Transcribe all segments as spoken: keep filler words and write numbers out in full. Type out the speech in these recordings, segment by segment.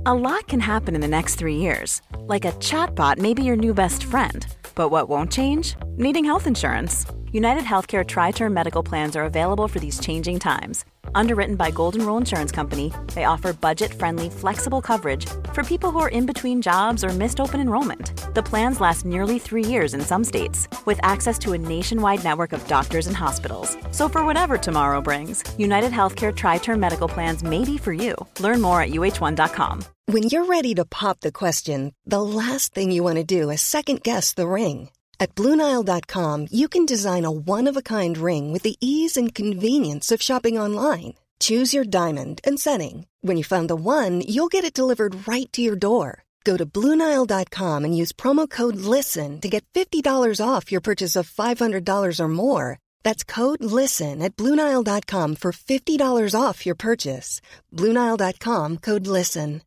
A lot can happen in the next three years. Like a chatbot may be your new best friend. But what won't change? Needing health insurance. United Healthcare Tri-Term Medical Plans are available for these changing times. Underwritten by Golden Rule Insurance Company, they offer budget-friendly, flexible coverage for people who are in between jobs or missed open enrollment. The plans last nearly three years in some states, with access to a nationwide network of doctors and hospitals. So for whatever tomorrow brings, United Healthcare Tri-Term Medical Plans may be for you. Learn more at U H one dot com. When you're ready to pop the question, the last thing you want to do is second-guess the ring. At Blue Nile dot com, you can design a one-of-a-kind ring with the ease and convenience of shopping online. Choose your diamond and setting. When you find the one, you'll get it delivered right to your door. Go to Blue Nile dot com and use promo code LISTEN to get fifty dollars off your purchase of five hundred dollars or more. That's code LISTEN at Blue Nile dot com for fifty dollars off your purchase. Blue Nile dot com, code LISTEN.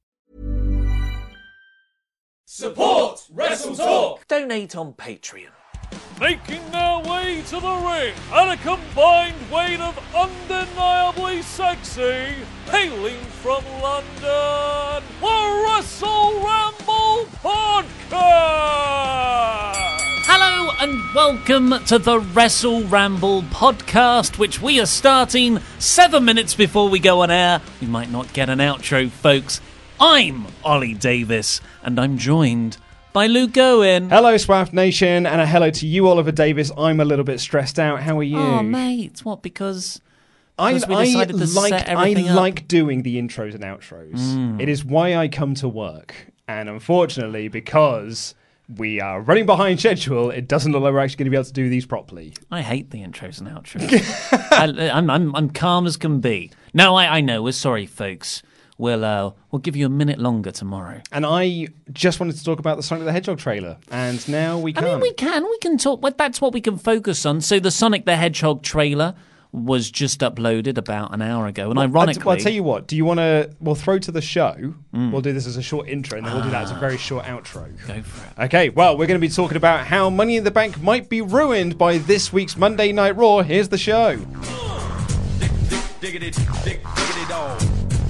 Support Wrestle Talk! Donate on Patreon. Making their way to the ring at a combined weight of undeniably sexy, hailing from London, the Wrestle Ramble Podcast! Hello and welcome to the Wrestle Ramble Podcast, which we are starting seven minutes before we go on air. We might not get an outro, folks. I'm Ollie Davis, and I'm joined by Luke Owen. Hello, Swaff Nation, and a hello to you, Oliver Davis. I'm a little bit stressed out. How are you? Oh, mate, what, because, I, because we decided I to like, set everything I up? like doing the intros and outros. Mm. It is why I come to work. And unfortunately, because we are running behind schedule, it doesn't look like we're actually going to be able to do these properly. I hate the intros and outros. I, I'm, I'm, I'm calm as can be. No, I, I know. We're sorry, folks. We'll uh, we'll give you a minute longer tomorrow. And I just wanted to talk about the Sonic the Hedgehog trailer, and now we can. I mean, we can. We can talk. Well, that's what we can focus on. So the Sonic the Hedgehog trailer was just uploaded about an hour ago, and well, ironically... Well, I'll tell you what. Do you want to... We'll throw to the show. Mm. We'll do this as a short intro, and then we'll do that as a very short outro. Go for it. Okay, well, we're going to be talking about how Money in the Bank might be ruined by this week's Monday Night Raw. Here's the show. Diggity, dig, diggity dog.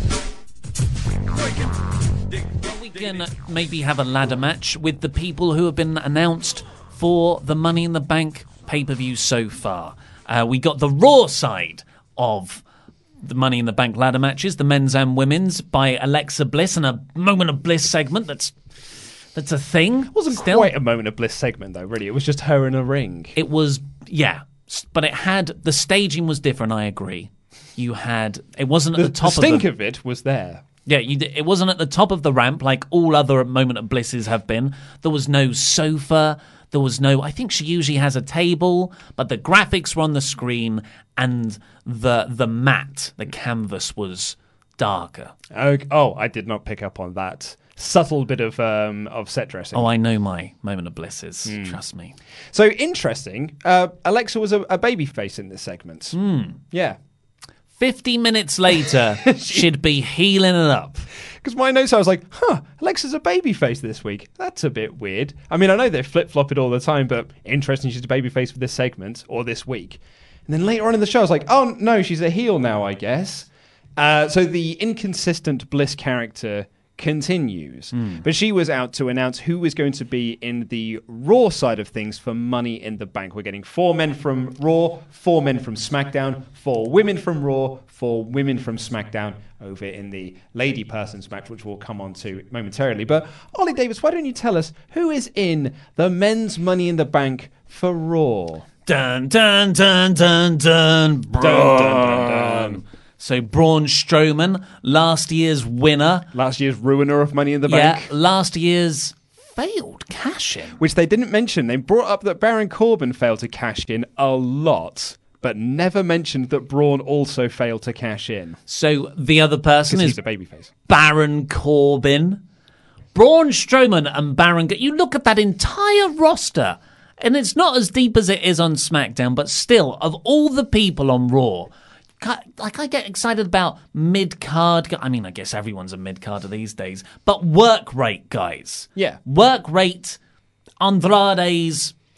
We can maybe have a ladder match with the people who have been announced for the Money in the Bank pay-per-view so far. Uh, we got the Raw side of the Money in the Bank ladder matches, the men's and women's, by Alexa Bliss, and a Moment of Bliss segment that's that's a thing. It wasn't still. Quite a Moment of Bliss segment, though, really. It was just her in a ring. It was, yeah, but it had, the staging was different, I agree. You had, it wasn't at the, the top the stink of of the... it was there. Yeah, you, it wasn't at the top of the ramp like all other Moment of Blisses have been. There was no sofa. There was no... I think she usually has a table, but the graphics were on the screen and the the mat, the canvas, was darker. Okay. Oh, I did not pick up on that subtle bit of um, of set dressing. Oh, I know my Moment of Blisses. Mm. Trust me. So, interesting. Uh, Alexa was a, a babyface in this segment. Mm. Yeah. Fifty minutes later, she'd be healing it up. Because my notes, I was like, huh, Alexa's a babyface this week. That's a bit weird. I mean, I know they flip-flop it all the time, but interesting she's a babyface for this segment, or this week. And then later on in the show, I was like, oh, no, she's a heel now, I guess. Uh, so the inconsistent Bliss character continues. Mm. But she was out to announce who was going to be in the Raw side of things for Money in the Bank. We're getting four men from Raw, four men from SmackDown, four women from Raw, four women from SmackDown over in the Lady Persons match, which we'll come on to momentarily. But Ollie Davis, why don't you tell us who is in the men's Money in the Bank for Raw? Dun, dun, dun, dun, dun, dun, dun, dun, dun. So Braun Strowman, last year's winner. Last year's ruiner of Money in the yeah, Bank. Yeah, last year's failed cash-in. Which they didn't mention. They brought up that Baron Corbin failed to cash in a lot, but never mentioned that Braun also failed to cash in. So the other person is he's a babyface. Baron Corbin. Braun Strowman and Baron... You look at that entire roster, and it's not as deep as it is on SmackDown, but still, of all the people on Raw... Like, I get excited about mid-card... I mean, I guess everyone's a mid-carder these days. But work rate, guys. Yeah. Work rate, Andrade's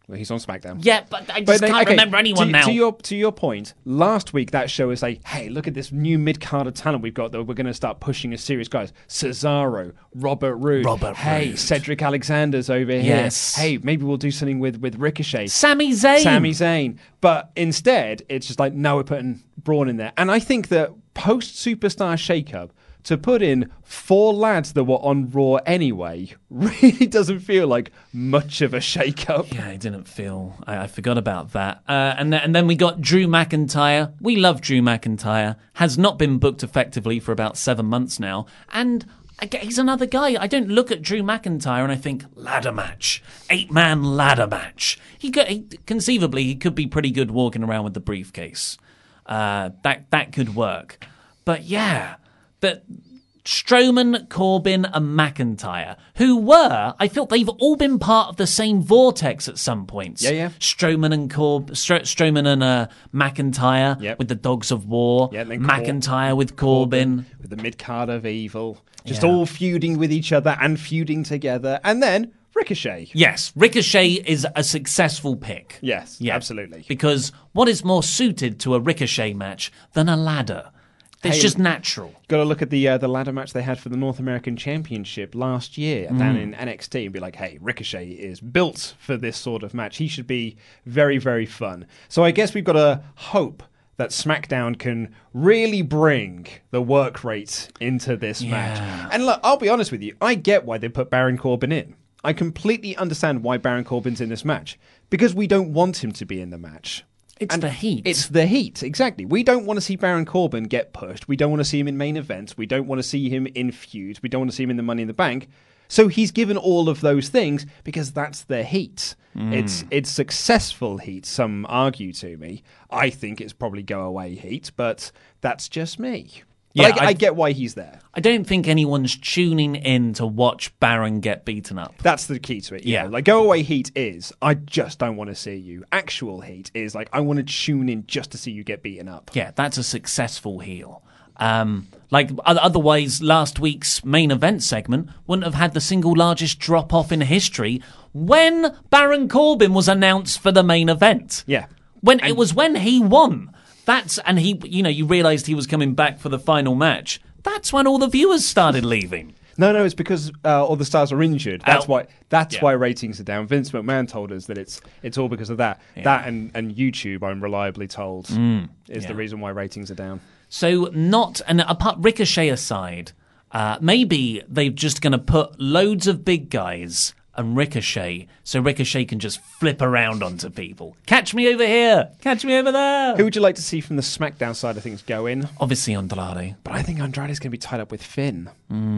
Well, he's on SmackDown. Yeah, but I just But then- can't okay, remember anyone to, now. To your to your point, last week that show was like, hey, look at this new mid-carder talent we've got that we're going to start pushing as serious guys. Cesaro, Robert Roode. Robert Hey, Roode. Cedric Alexander's over here. Yes. Hey, maybe we'll do something with, with Ricochet. Sami Zayn. Sami Zayn. But instead, it's just like, no, we're putting Braun in there. And I think that post-Superstar shakeup, to put in four lads that were on Raw anyway really doesn't feel like much of a shake-up. Yeah, I didn't feel. I, I forgot about that. Uh, and, th- and then we got Drew McIntyre. We love Drew McIntyre. Has not been booked effectively for about seven months now. And I get, he's another guy. I don't look at Drew McIntyre and I think, ladder match. Eight-man ladder match. He, could, he Conceivably, he could be pretty good walking around with the briefcase. Uh, that that could work. But yeah... But Strowman, Corbin, and McIntyre, who were, I felt they've all been part of the same vortex at some points. Yeah, yeah. Strowman and Corb, Stro- Strowman and uh, McIntyre Yep. with the Dogs of War. Yeah, and then Cor- McIntyre with Corbin. With the mid-card of evil. Just Yeah. all feuding with each other and feuding together. And then Ricochet. Yes, Ricochet is a successful pick. Yes, absolutely. Because what is more suited to a Ricochet match than a ladder? It's Hey, just natural. Got to look at the uh, the ladder match they had for the North American Championship last year Mm. down in N X T and be like, hey, Ricochet is built for this sort of match. He should be very, very fun. So I guess we've got to hope that SmackDown can really bring the work rate into this Yeah. match. And look, I'll be honest with you, I get why they put Baron Corbin in. I completely understand why Baron Corbin's in this match. Because we don't want him to be in the match. It's And the heat. It's the heat, exactly. We don't want to see Baron Corbin get pushed. We don't want to see him in main events. We don't want to see him in feuds. We don't want to see him in the Money in the Bank. So he's given all of those things because that's the heat. Mm. It's it's successful heat, some argue to me. I think it's probably go away heat, but that's just me. But Yeah, I, I I- get why he's there. I don't think anyone's tuning in to watch Baron get beaten up. That's the key to it. Yeah. Yeah. Like, go away heat is, I just don't want to see you. Actual heat is, like, I want to tune in just to see you get beaten up. Yeah, that's a successful heel. Um, like, o- otherwise, last week's main event segment wouldn't have had the single largest drop-off in history when Baron Corbin was announced for the main event. Yeah. When It was when he won. That's and he, you know, you realised he was coming back for the final match. That's when all the viewers started leaving. No, no, it's because uh, all the stars are injured. That's Ow. why. That's Yeah. why ratings are down. Vince McMahon told us that it's it's all because of that. That and, and YouTube, I'm reliably told, Mm. is the reason why ratings are down. So not and apart Ricochet aside, uh, maybe they're just going to put loads of big guys and Ricochet, so Ricochet can just flip around onto people. Catch me over here, catch me over there. Who would you like to see from the SmackDown side of things go in? Obviously Andrade, But I think Andrade's going to be tied up with Finn.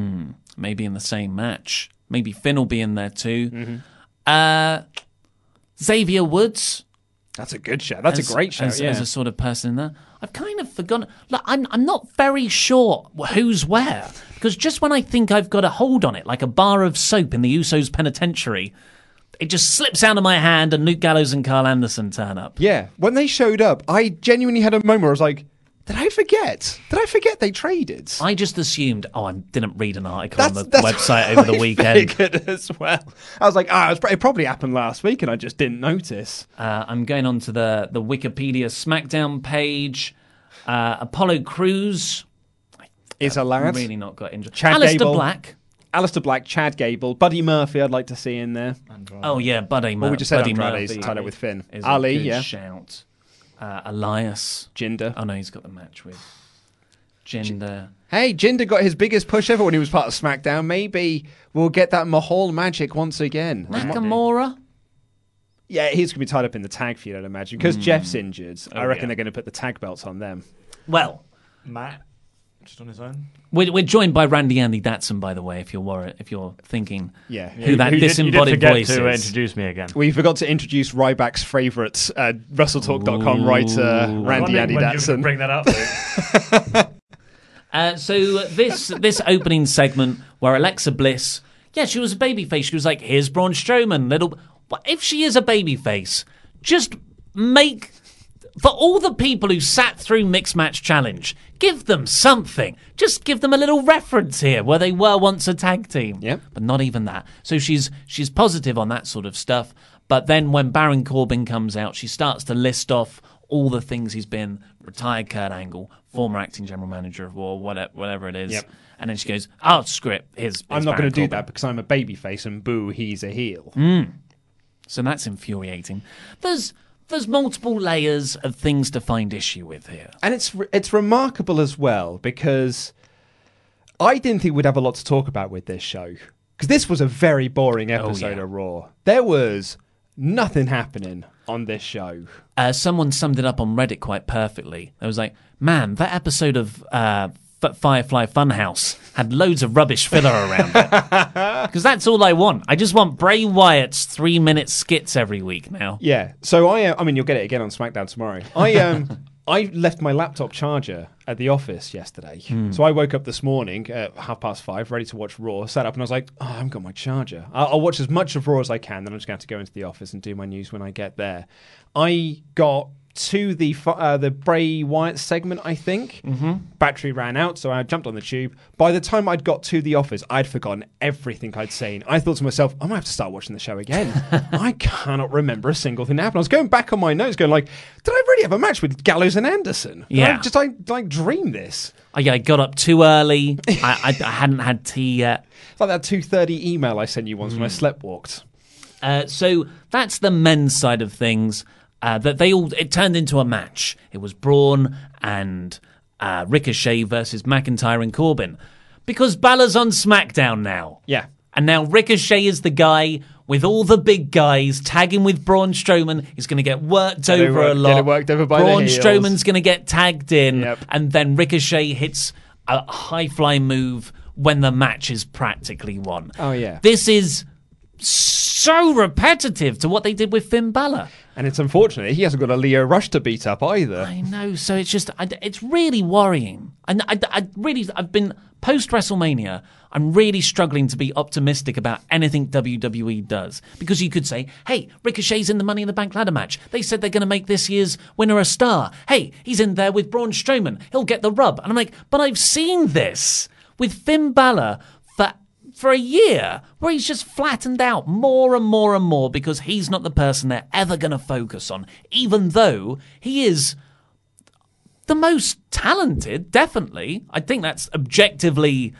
maybe in the same match. Maybe Finn will be in there too. Mm-hmm. Uh, Xavier Woods. That's a good show. That's as- a great show. as, yeah. as a sort of person in there. I've kind of forgotten. Look, I'm I'm not very sure who's where because just when I think I've got a hold on it, like a bar of soap in the Usos penitentiary, it just slips out of my hand, and Luke Gallows and Carl Anderson turn up. Yeah, when they showed up, I genuinely had a moment where I was like, did I forget? Did I forget they traded? I just assumed. Oh, I didn't read an article That's, on the that's website what over the I weekend. figured as well. I was like, ah, it, was, it probably happened last week and I just didn't notice. Uh, I'm going on to the, the Wikipedia SmackDown page. Uh, Apollo Crews. Is a lad. Really not got injured. Chad Alistair Gable. Black. Alistair Black, Chad Gable, Buddy Murphy I'd like to see in there. Oh, yeah, Buddy Murphy. Well, we just said Buddy Andrade's Murphy tied up with Finn. is Ali, a good yeah. shout. Uh, Elias. Jinder. Oh, no, he's got the match with Jinder. Hey, Jinder got his biggest push ever when he was part of SmackDown. Maybe we'll get that Mahal magic once again. Nakamura. Yeah, he's going to be tied up in the tag feud, I'd imagine. Because Jeff's injured, I reckon yeah. they're going to put the tag belts on them. Well, Matt, just on his own. we're, we're joined by Randy Andy Datsun, by the way, if you're worried, if you're thinking Yeah. who that you did, you did disembodied forget voice to is. introduce me again. We forgot to introduce Ryback's favourite uh, WrestleTalk dot com writer, I Randy wondered Andy when you were gonna Datsun. bring that up. Uh, so this this opening segment where Alexa Bliss, yeah, she was a babyface. She was like, "Here's Braun Strowman." Little, but if she is a babyface, just make for all the people who sat through Mixed Match Challenge, give them something. Just give them a little reference here where they were once a tag team. Yep. But not even that. So she's she's positive on that sort of stuff. But then when Baron Corbin comes out, she starts to list off all the things he's been. Retired Kurt Angle, former acting general manager of Raw, whatever, whatever it is. Yep. And then she goes, oh, screw it. Here's, here's I'm not going to do Corbin. that because I'm a babyface and boo, he's a heel. Mm. So that's infuriating. There's there's multiple layers of things to find issue with here. And it's it's remarkable as well because I didn't think we'd have a lot to talk about with this show. Because this was a very boring episode oh, yeah. of Raw. There was nothing happening on this show. Uh, someone summed it up on Reddit quite perfectly. It was like, man, that episode of uh, F- Firefly Funhouse had loads of rubbish filler around it. Because that's all I want. I just want Bray Wyatt's three-minute skits every week now. Yeah. So I, uh, I mean, you'll get it again on SmackDown tomorrow. I um, I left my laptop charger at the office yesterday. Mm. So I woke up this morning at half past five, ready to watch Raw, sat up and I was like, oh, I haven't got my charger. I'll, I'll watch as much of Raw as I can, then I'm just going to have to go into the office and do my news when I get there. I got to the uh, the Bray Wyatt segment, I think. Mm-hmm. Battery ran out, so I jumped on the tube. By the time I'd got to the office, I'd forgotten everything I'd seen. I thought to myself, I might have to start watching the show again. I cannot remember a single thing that happened. I was going back on my notes going like, did I really have a match with Gallows and Anderson? Did yeah. I just I, like dream this? I, I got up too early. I, I, I hadn't had tea yet. It's like that two thirty email I sent you once mm. when I sleptwalked. Uh, so that's the men's side of things. Uh, that they all it turned into a match. It was Braun and uh, Ricochet versus McIntyre and Corbin because Balor's on SmackDown now. Yeah, and now Ricochet is the guy with all the big guys tagging with Braun Strowman. He's going to get worked get over work, a lot. Get worked over by Braun the heels. Strowman's going to get tagged in, yep. and then Ricochet hits a high fly move when the match is practically won. Oh yeah, this is so repetitive to what they did with Finn Balor. And it's unfortunate he hasn't got a Leo Rush to beat up either. I know, so it's just, I, it's really worrying. And I, I, I really, I've been, post-WrestleMania, I'm really struggling to be optimistic about anything W W E does. Because you could say, hey, Ricochet's in the Money in the Bank ladder match. They said they're going to make this year's winner a star. Hey, he's in there with Braun Strowman. He'll get the rub. And I'm like, but I've seen this with Finn Balor for for a year, where he's just flattened out more and more and more because he's not the person they're ever going to focus on, even though he is the most talented, definitely. I think that's objectively,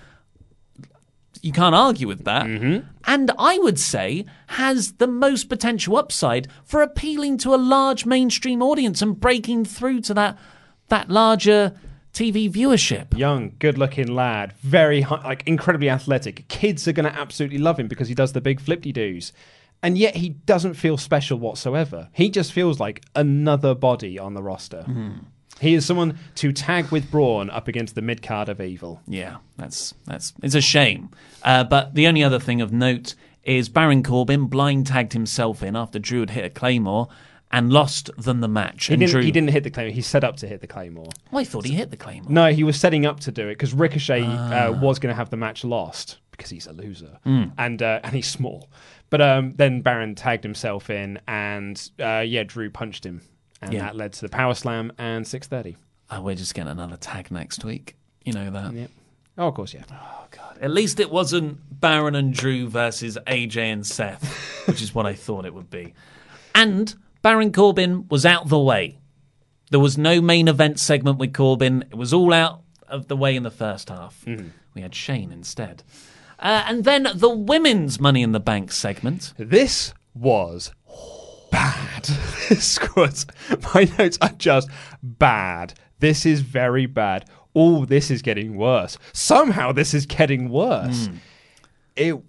you can't argue with that. Mm-hmm. And I would say has the most potential upside for appealing to a large mainstream audience and breaking through to that that larger T V viewership. Young, good-looking lad, very high, like incredibly athletic. Kids are going to absolutely love him because he does the big flip-de-doos. And yet he doesn't feel special whatsoever. He just feels like another body on the roster. Mm. He is someone to tag with Braun up against the mid-card of evil. Yeah, that's that's it's a shame. Uh, but the only other thing of note is Baron Corbin blind tagged himself in after Drew had hit a Claymore and lost them the match. He and didn't, Drew... he didn't hit the Claymore. He set up to hit the Claymore. Oh, I thought he hit the Claymore. No, he was setting up to do it because Ricochet ah. uh, was going to have the match lost because he's a loser. Mm. And uh, and he's small. But um, then Baron tagged himself in and, uh, yeah, Drew punched him. And yeah. that led to the Power Slam and six thirty. Oh, we're just getting another tag next week. You know that. Yep. Oh, of course, yeah. Oh, God. At least it wasn't Baron and Drew versus A J and Seth, which is what I thought it would be. And Baron Corbin was out the way. There was no main event segment with Corbin. It was all out of the way in the first half. Mm-hmm. We had Shane instead. Uh, and then the women's Money in the Bank segment. This was bad. This was, my notes are just bad. This is very bad. Oh, this is getting worse. Somehow this is getting worse. Mm. It,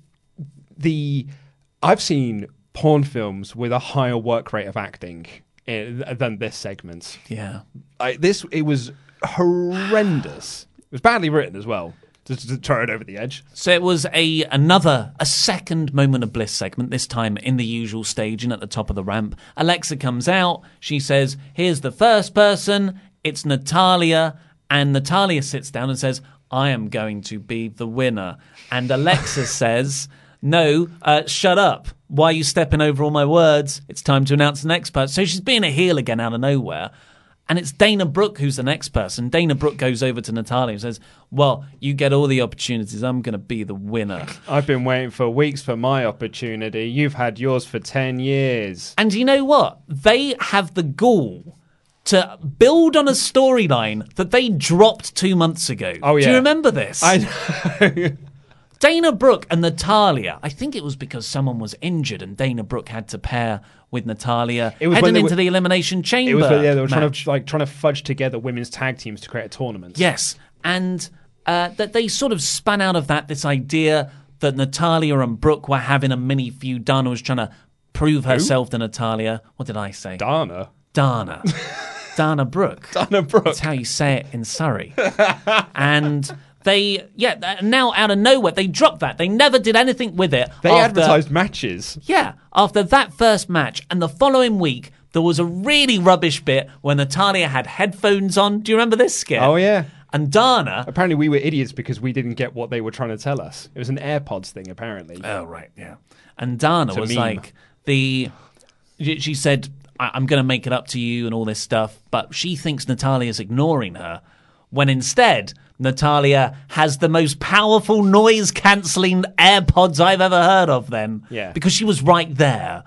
the, I've seen porn films with a higher work rate of acting in, than this segment. Yeah. I, this, it was horrendous. It was badly written as well. Just to throw it over the edge. So it was a another, a second Moment of Bliss segment, this time in the usual staging at the top of the ramp. Alexa comes out. She says, here's the first person. It's Natalya. And Natalya sits down and says, I am going to be the winner. And Alexa says, no, uh, shut up. Why are you stepping over all my words? It's time to announce the next person. So she's being a heel again out of nowhere. And it's Dana Brooke who's the next person. Dana Brooke goes over to Natalya and says, well, you get all the opportunities. I'm going to be the winner. I've been waiting for weeks for my opportunity. You've had yours for ten years. And you know what? They have the gall to build on a storyline that they dropped two months ago. Oh, yeah. Do you remember this? I know. Dana Brooke and Natalya, I think it was because someone was injured and Dana Brooke had to pair with Natalya It was heading when they into were- the Elimination Chamber. It was yeah, they were trying match. to like trying to fudge together women's tag teams to create a tournament. Yes, and uh, that they sort of spun out of that this idea that Natalya and Brooke were having a mini feud. Dana was trying to prove herself to Natalya. What did I say? Dana. Dana. Dana Brooke. Dana Brooke. That's how you say it in Surrey. And they, yeah, now out of nowhere, they dropped that. They never did anything with it. They after, advertised matches. Yeah, after that first match. And the following week, there was a really rubbish bit where Natalya had headphones on. Do you remember this skit? Oh, yeah. And Dana... Apparently we were idiots because we didn't get what they were trying to tell us. It was an AirPods thing, apparently. Oh, right, yeah. And Dana a was meme. like, the... She she said, I- I'm going to make it up to you and all this stuff, but she thinks Natalya's ignoring her, when instead, Natalya has the most powerful noise-cancelling AirPods I've ever heard of then. Yeah. Because she was right there.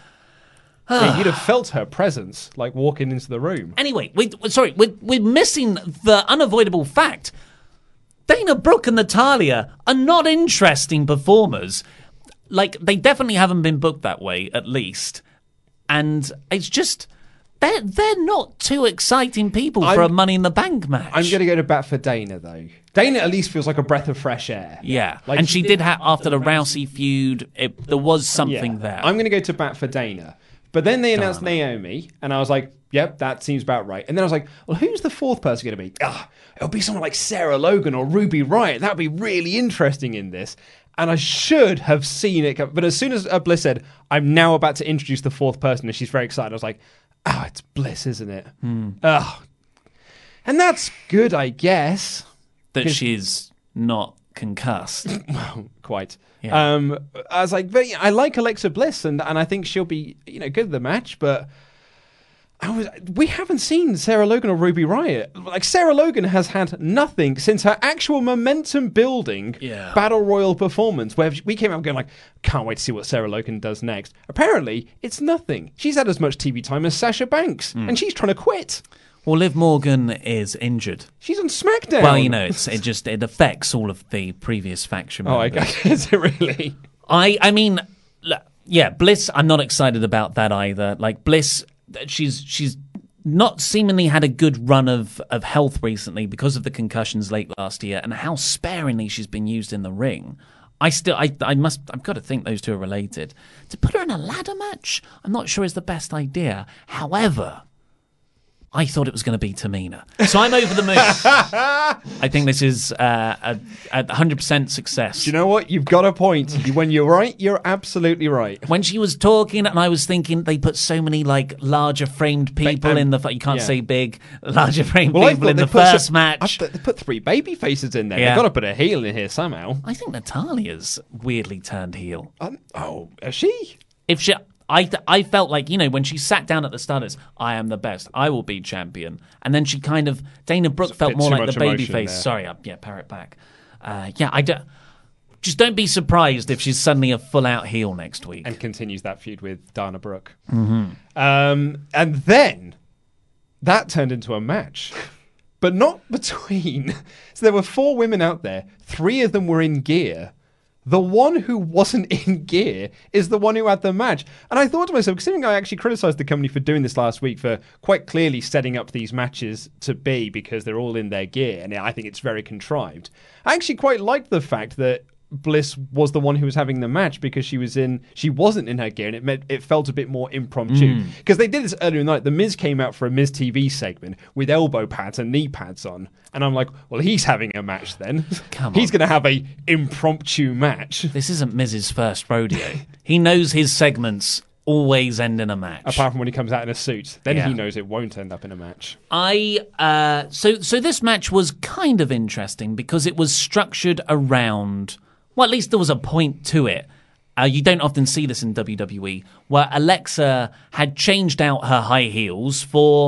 Yeah, you'd have felt her presence, like walking into the room. Anyway, we, sorry, we're, we're missing the unavoidable fact. Dana Brooke and Natalya are not interesting performers. Like, they definitely haven't been booked that way, at least. And it's just, they're, they're not two exciting people for I'm- a Money in the Bank match. I'm going to go to bat for Dana, though. Dana at least feels like a breath of fresh air. Yeah, Like, and she did have, after the Rousey feud, it, there was something Yeah. there. I'm going to go to bat for Dana. But then they announced Naomi, and I was like, yep, that seems about right. And then I was like, well, who's the fourth person going to be? Ah, it'll be someone like Sarah Logan or Ruby Riott. That would be really interesting in this. And I should have seen it come. But as soon as uh, Bliss said, I'm now about to introduce the fourth person, and she's very excited, I was like, oh, it's Bliss, isn't it? Hmm. Oh. And that's good, I guess. that she's not concussed. Quite. Yeah. Um, I was like, but yeah, I like Alexa Bliss, and and I think she'll be, you know, good at the match. But I was, we haven't seen Sarah Logan or Ruby Riott. Like Sarah Logan has had nothing since her actual momentum building Yeah. battle royal performance, where we came out going like, can't wait to see what Sarah Logan does next. Apparently, it's nothing. She's had as much T V time as Sasha Banks, Hmm. and she's trying to quit. Well, Liv Morgan is injured. She's on SmackDown. Well, you know, it's it just it affects all of the previous faction Oh, I members. guess it really. I I mean, look, yeah, Bliss. I'm not excited about that either. Like Bliss, she's she's not seemingly had a good run of of health recently because of the concussions late last year and how sparingly she's been used in the ring. I still, I, I must, I've got to think those two are related. To put her in a ladder match, I'm not sure is the best idea. However, I thought it was going to be Tamina. So I'm over the moon. I think this is uh, a, a one hundred percent success. Do you know what? You've got a point. When you're right, you're absolutely right. When she was talking, and I was thinking they put so many like larger framed people um, in the. You can't yeah. say big, larger framed Well, I people thought in they the put first some- match. I th- they put three baby faces in there. Yeah. They've got to put a heel in here somehow. I think Natalia's weirdly turned heel. Um, oh, is she? If she, I, I felt like, you know, when she sat down at the start, it's, I am the best. I will be champion. And then she kind of, Dana Brooke It's a felt bit more too like much the baby emotion face. there. Sorry, I, yeah, parrot back. Uh, yeah, I don't. Just don't be surprised if she's suddenly a full-out heel next week. And continues that feud with Dana Brooke. Mm-hmm. Um, and then that turned into a match. But not between. So there were four women out there. Three of them were in gear. The one who wasn't in gear is the one who had the match. And I thought to myself, considering I actually criticised the company for doing this last week, for quite clearly setting up these matches to be because they're all in their gear, and I think it's very contrived. I actually quite liked the fact that Bliss was the one who was having the match because she was in, she wasn't in her gear, and it meant it felt a bit more impromptu. Because they did this earlier in the night. The Miz came out for a Miz T V segment with elbow pads and knee pads on, and I'm like, well, he's having a match then. Come He's on. going to have a impromptu match. This isn't Miz's first rodeo. He knows his segments always end in a match. Apart from when he comes out in a suit, then Yeah. he knows it won't end up in a match. I uh, so so this match was kind of interesting because it was structured around. Well, at least there was a point to it. Uh, you don't often see this in W W E, where Alexa had changed out her high heels for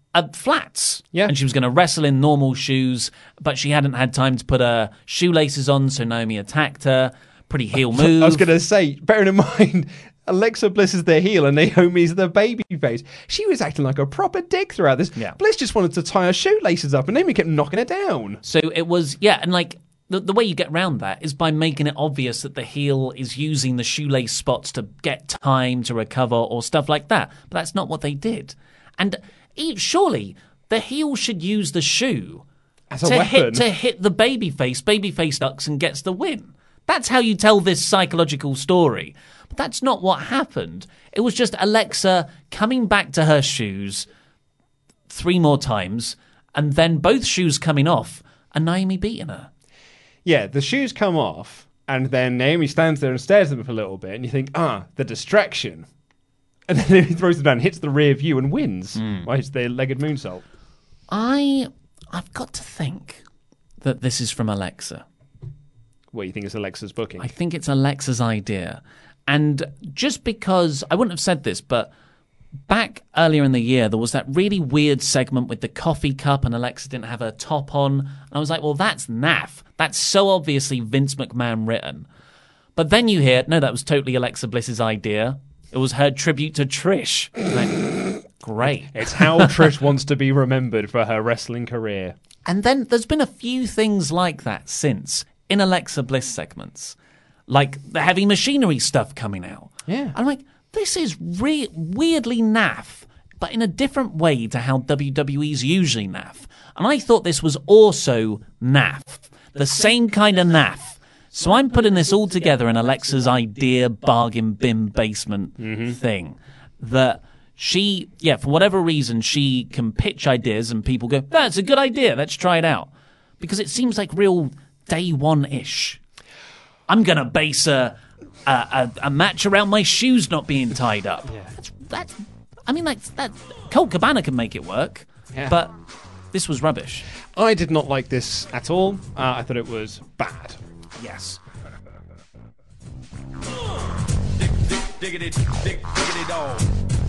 uh, flats. Yeah. And she was going to wrestle in normal shoes, but she hadn't had time to put her shoelaces on, so Naomi attacked her. Pretty heel move. I was going to say, bearing in mind, Alexa Bliss is the heel and Naomi's the baby face. She was acting like a proper dick throughout this. Yeah. Bliss just wanted to tie her shoelaces up and Naomi kept knocking her down. So it was, yeah, and like the, the way you get around that is by making it obvious that the heel is using the shoelace spots to get time to recover or stuff like that. But that's not what they did. And e- surely the heel should use the shoe As a to weapon. hit to hit the babyface. Babyface ducks and gets the win. That's how you tell this psychological story. But that's not what happened. It was just Alexa coming back to her shoes three more times, and then both shoes coming off, and Naomi beating her. Yeah, the shoes come off, and then Naomi stands there and stares at them for a little bit, and you think, ah, the distraction. And then he throws them down, hits the rear view, and wins. Mm. Well, it's the legged moonsault. I, I've got to think that this is from Alexa. What, you think it's Alexa's booking? I think it's Alexa's idea. And just because, I wouldn't have said this, but back earlier in the year, there was that really weird segment with the coffee cup and Alexa didn't have her top on. And I was like, well, that's naff. That's so obviously Vince McMahon written. But then you hear, no, that was totally Alexa Bliss's idea. It was her tribute to Trish. Like, great. It's how Trish wants to be remembered for her wrestling career. And then there's been a few things like that since in Alexa Bliss segments. Like the heavy machinery stuff coming out. Yeah. I'm like, this is re- weirdly naff, but in a different way to how W W E's usually naff. And I thought this was also naff. The same kind of naff. So I'm putting this all together in Alexa's idea bargain bin basement mm-hmm. thing. That she, yeah, for whatever reason, she can pitch ideas and people go, that's a good idea, let's try it out. Because it seems like real day one-ish. I'm going to base a, a, a, a match around my shoes not being tied up. Yeah. That's, that's, I mean, like, that, Colt Cabana can make it work, yeah. But this was rubbish. I did not like this at all. Uh, I thought it was bad. Yes. Diggity, dig, diggity dog.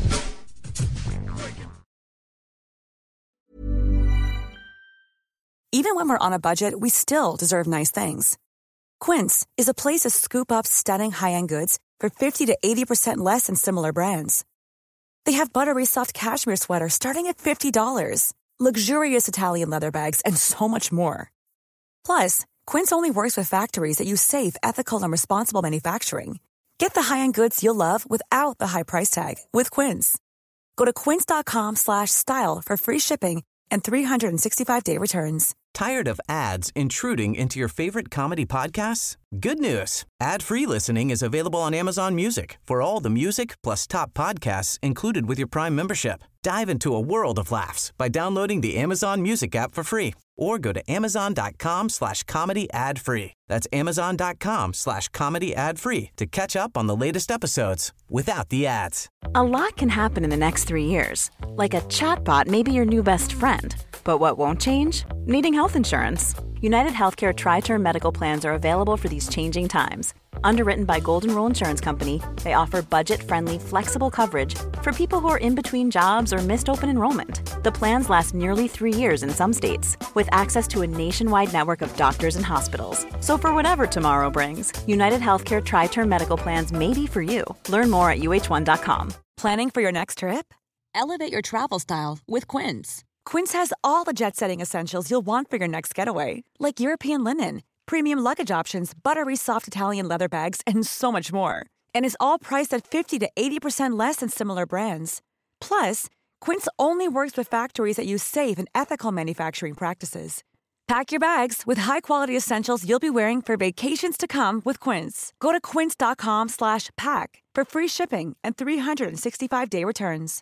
Even when we're on a budget, we still deserve nice things. Quince is a place to scoop up stunning high-end goods for fifty to eighty percent less than similar brands. They have buttery soft cashmere sweaters starting at fifty dollars, luxurious Italian leather bags, and so much more. Plus, Quince only works with factories that use safe, ethical, and responsible manufacturing. Get the high-end goods you'll love without the high price tag with Quince. Go to quince.com slash style for free shipping and three sixty-five day returns. Tired of ads intruding into your favorite comedy podcasts? Good news. Ad-free listening is available on Amazon Music for all the music plus top podcasts included with your Prime membership. Dive into a world of laughs by downloading the Amazon Music app for free or go to amazon.com slash comedy ad-free. That's amazon.com slash comedy ad-free to catch up on the latest episodes without the ads. A lot can happen in the next three years. Like a chatbot may be your new best friend. But what won't change? Needing health insurance. United Healthcare Tri-Term Medical Plans are available for these changing times. Underwritten by Golden Rule Insurance Company, they offer budget-friendly, flexible coverage for people who are in between jobs or missed open enrollment. The plans last nearly three years in some states, with access to a nationwide network of doctors and hospitals. So for whatever tomorrow brings, United Healthcare Tri-Term Medical Plans may be for you. Learn more at U H one dot com. Planning for your next trip? Elevate your travel style with Quince. Quince has all the jet-setting essentials you'll want for your next getaway, like European linen, premium luggage options, buttery soft Italian leather bags, and so much more. And is all priced at fifty to eighty percent less than similar brands. Plus, Quince only works with factories that use safe and ethical manufacturing practices. Pack your bags with high-quality essentials you'll be wearing for vacations to come with Quince. Go to quince.com slash pack for free shipping and three sixty-five day returns.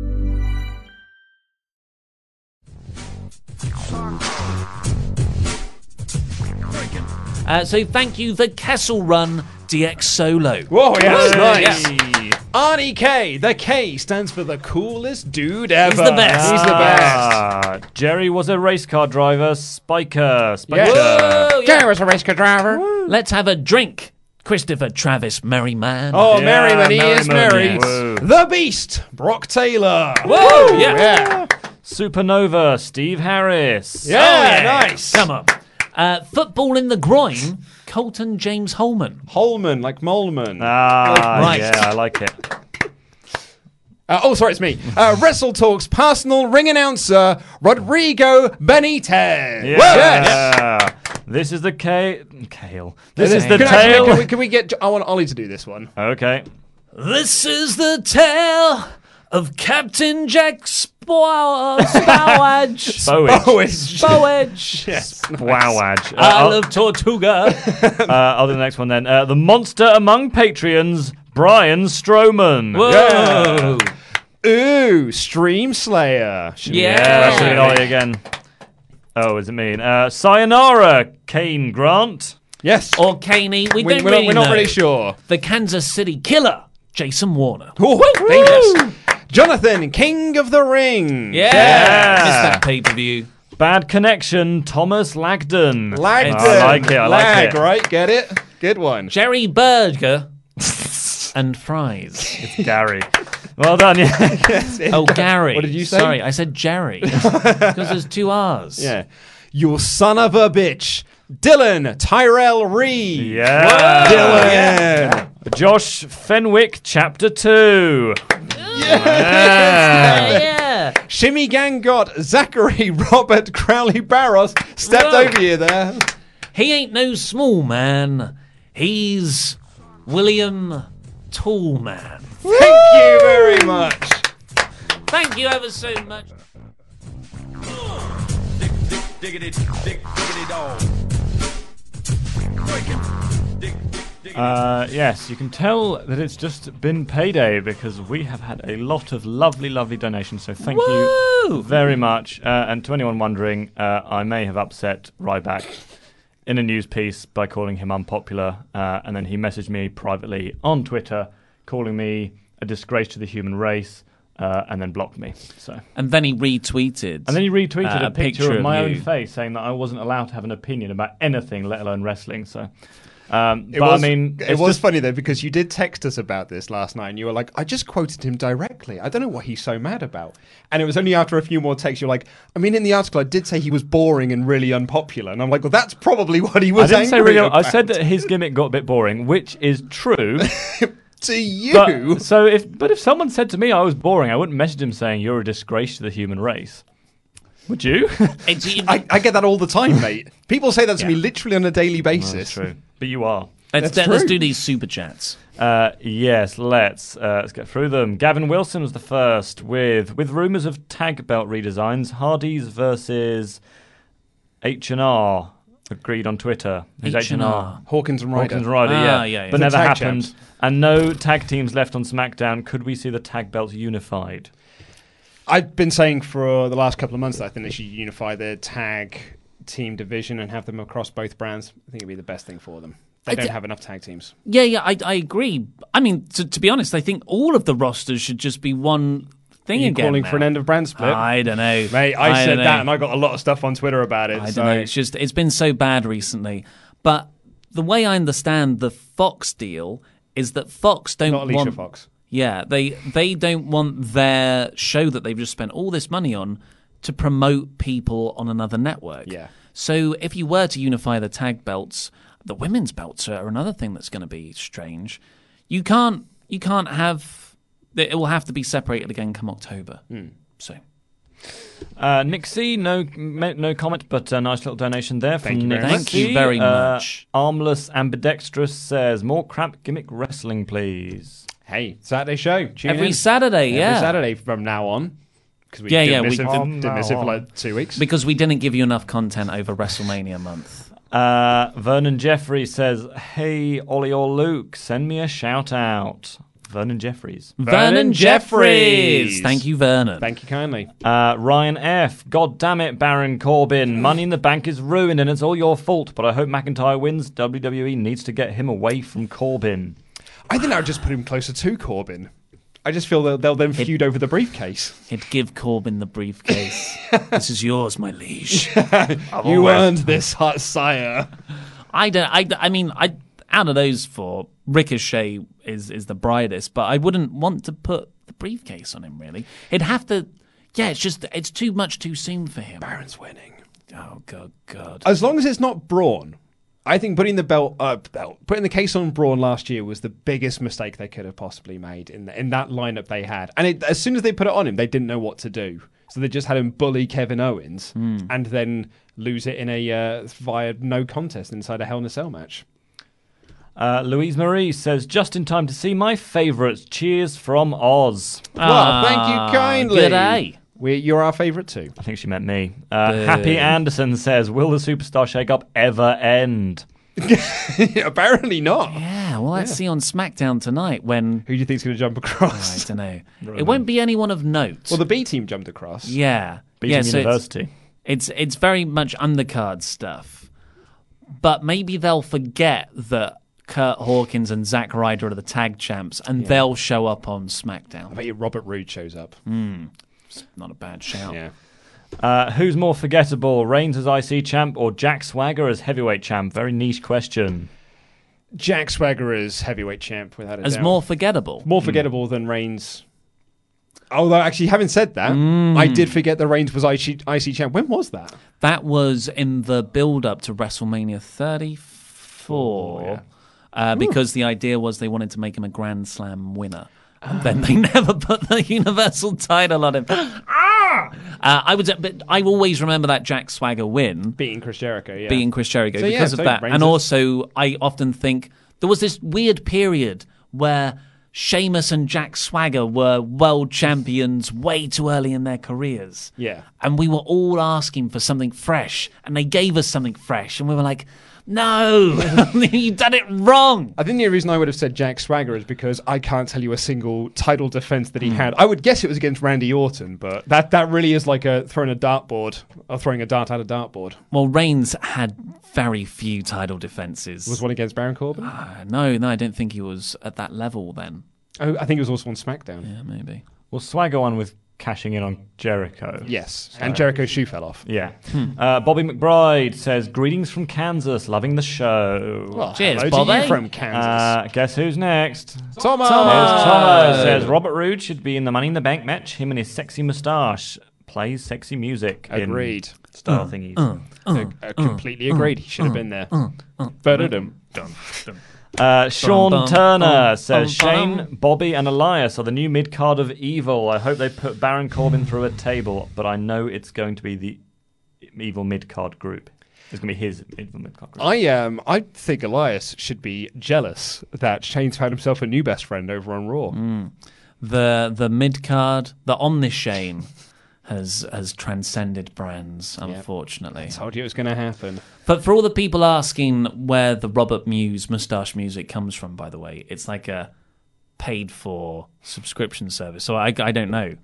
Uh, so thank you, the Kessel Run D X Solo. Whoa, yeah, that's nice. Yeah. Arnie K. The K stands for the coolest dude ever. He's the best. He's the best. Ah, Jerry was a race car driver. Spiker. Spiker. Yeah. Whoa, yeah. Jerry was a race car driver. Let's have a drink. Christopher Travis Merryman. Oh, Yeah, Merryman, he is Merryman, merry. yes. Whoa. The Beast, Brock Taylor. Whoa, yeah. yeah. Supernova, Steve Harris. Yeah, Oh, nice. Come on. Uh, football in the groin, Colton James Holman. Holman, like Moleman. Ah, Right. yeah, I like it. Uh, oh, sorry, it's me. Uh, Wrestle Talk's personal ring announcer, Rodrigo Benitez. Yeah. Yes. This is the K- Kale. This Can is the I- actually, tale. Can we, can we get? I want Ollie to do this one. Okay. This is the tale of Captain Jack Spow- Spowage. Bowage. Bowage. Spowage. Yes. Wowage. Uh, Isle I'll, of Tortuga. uh, I'll do the next one then. Uh, the monster among Patreons, Brian Strowman. Whoa. Ooh, Stream Slayer. Yeah. Yeah, that's it, Ollie again. Oh, is it me? Uh, Sayonara, Kane Grant. Yes. Or Caney. We, We- don't we're, really not, we're not know. really sure. The Kansas City Killer, Jason Warner. Ooh, dangerous. Jonathan, King of the Ring. Yeah. Yeah. Missed that pay-per-view. Bad Connection, Thomas Lagden. Lagden. I like it, I like Lag, it. right? Get it? Good one. Jerry Berger and fries. It's Gary. Well done, yeah. Oh, Gary. What did you say? Sorry, I said Jerry. Because there's two R's. Yeah. You son of a bitch. Dylan Tyrell Reed. Yeah. Dylan. Yeah. Josh Fenwick, Chapter two. Yeah. yeah. Shimmy Gang got Zachary Robert Crowley Barros stepped Whoa. over you there. He ain't no small man. He's William Tallman. Thank you very much. Thank you ever so much. Dig, dig, diggity, dig, diggity dog. Breaking. Dig, dig, diggity. Uh, yes, you can tell that it's just been payday because we have had a lot of lovely, lovely donations. So thank Woo! you very much. Uh, and to anyone wondering, uh, I may have upset Ryback in a news piece by calling him unpopular. Uh, and then he messaged me privately on Twitter, calling me a disgrace to the human race, uh, and then blocked me. So, And then he retweeted. and then he retweeted uh, a picture, of my you. own face saying that I wasn't allowed to have an opinion about anything, let alone wrestling. So, um, It but was, I mean, it it's was just- funny though because you did text us about this last night, and you were like, "I just quoted him directly. I don't know what he's so mad about." And it was only after a few more texts you're like, "I mean, in the article, I did say he was boring and really unpopular," and I'm like, "Well, that's probably what he I was." didn't say angry really. I about. said that his gimmick got a bit boring, which is true. to you. But, so if but if someone said to me I was boring, I wouldn't message him saying you're a disgrace to the human race. Would you? It's, I, I get that all the time, mate. People say that to me Yeah. literally on a daily basis. That's true. But you are. let's, That's let's true. do these super chats. Uh, yes, let's uh, let's get through them. Gavin Wilson was the first with with rumours of tag belt redesigns. Hardy's versus H and R. Agreed on Twitter. Who's H and R? Hawkins and Ryder. Hawkins and Ryder, Ah, yeah. yeah, yeah. But The never tag happened. champs. And no tag teams left on SmackDown. Could we see the tag belts unified? I've been saying for the last couple of months that I think they should unify their tag team division and have them across both brands. I think it'd be the best thing for them. They I don't d- have enough tag teams. Yeah, yeah, I, I agree. I mean, to, to be honest, I think all of the rosters should just be one thing Are you again. calling now. for an end of brand split? I don't know, Mate, I, said don't that know. and I got a lot of stuff on Twitter about it. I so don't know. It's just it's been so bad recently. But the way I understand the Fox deal is that Fox don't not Alicia want. Fox. Yeah, they they don't want their show that they've just spent all this money on to promote people on another network. Yeah. So if you were to unify the tag belts, the women's belts are another thing that's going to be strange. You can't you can't have it will have to be separated again come October. So Uh, Nick C, no no comment, but a nice little donation there from Thank you Nick very much. C. Thank you very Uh, much. Armless Ambidextrous says, more crap gimmick wrestling, please. Hey, Saturday show. Tune every in. Saturday, Every yeah. Saturday from now on. Because we Yeah, didn't yeah, miss we- it for, From didn't miss now it for on. like two weeks. Because we didn't give you enough content over WrestleMania month. Uh, Vernon Jeffrey says, hey, Ollie or Luke, send me a shout out. Vernon Jeffries. Vernon Jeffries. Jeffries. Thank you, Vernon. Thank you kindly. Uh, Ryan F. God damn it, Baron Corbin. Money in the Bank is ruined and it's all your fault, but I hope McIntyre wins. W W E needs to get him away from Corbin. I think I would just put him closer to Corbin. I just feel they'll, they'll then feud over the briefcase. He'd give Corbin the briefcase. This is yours, my liege. You earned this, hot sire. I don't. I, I mean, I out of those four, Ricochet is is the brightest, but I wouldn't want to put the briefcase on him. Really, it'd have to. Yeah, it's just it's too much too soon for him. Baron's winning. Oh god, god. As long as it's not Braun. I think putting the belt, uh, belt, putting the case on Braun last year was the biggest mistake they could have possibly made in the, in that lineup they had. And it, as soon as they put it on him, they didn't know what to do. So they just had him bully Kevin Owens mm. and then lose it in a uh, via no contest inside a Hell in a Cell match. Uh, Louise Marie says, just in time to see my favourites. Cheers from Oz. Well, thank you kindly. Good day. We're, you're our favourite too. I think she meant me. Uh, Happy Anderson says, will the Superstar Shake-Up ever end? Apparently not. Yeah, well, let's yeah. see on SmackDown tonight when... Who do you think's going to jump across? Oh, I don't know. It won't be anyone of note. Well, the B team jumped across. Yeah. B yeah, team so University. It's, it's it's very much undercard stuff. But maybe they'll forget that Kurt Hawkins and Zack Ryder are the tag champs and yeah. they'll show up on SmackDown. I bet you Robert Roode shows up. Mm. It's not a bad shout. Yeah. Uh, who's more forgettable, Reigns as I C champ or Jack Swagger as heavyweight champ? Very niche question. Jack Swagger as heavyweight champ, without a as doubt. As more forgettable? More forgettable mm. than Reigns. Although, actually, having said that, mm. I did forget that Reigns was I C, I C champ. When was that? That was in the build-up to WrestleMania thirty-four. Oh, yeah. uh, because the idea was they wanted to make him a Grand Slam winner. And then they never put the Universal title on him. ah! uh, I would, but I always remember that Jack Swagger win, beating Chris Jericho. Yeah, beating Chris Jericho so, because yeah, of so that. Reigns And is... also, I often think there was this weird period where Sheamus and Jack Swagger were world champions way too early in their careers. Yeah, and we were all asking for something fresh, and they gave us something fresh, and we were like, no, you've done it wrong. I think the reason I would have said Jack Swagger is because I can't tell you a single title defense that he mm. had. I would guess it was against Randy Orton, but that, that really is like a throwing a dartboard or throwing a dart at a dartboard. Well, Reigns had very few title defenses. Was one against Baron Corbin? Uh, no, no, I don't think he was at that level then. Oh, I think it was also on SmackDown. Yeah, maybe. Well, Swagger won with cashing in on Jericho. Yes, so. And Jericho's shoe fell off. Yeah. Hmm. Uh, Bobby McBride says, greetings from Kansas, loving the show. Well, cheers, hello Bobby. To you from Kansas. Uh, guess who's next? Thomas. Thomas. Thomas says, Robert Roode should be in the Money in the Bank match. Him and his sexy moustache plays sexy music. Agreed. In star uh, thingies. Uh, uh, uh, completely uh, agreed. He should have uh, been there. Uh, uh, Dum, dum, dum. Uh, Sean bum, bum, Turner bum, says, bum, bum. Shane, Bobby and Elias are the new mid-card of evil. I hope they put Baron Corbin through a table, but I know it's going to be the evil mid-card group. It's going to be his evil mid-card group. I, um, I think Elias should be jealous that Shane's found himself a new best friend over on Raw. Mm. The the mid-card, the Omni-Shane has has transcended brands, unfortunately. Yep. I told you it was going to happen. But for all the people asking where the Robert Muse moustache music comes from, by the way, it's like a paid-for subscription service, so I, I don't know.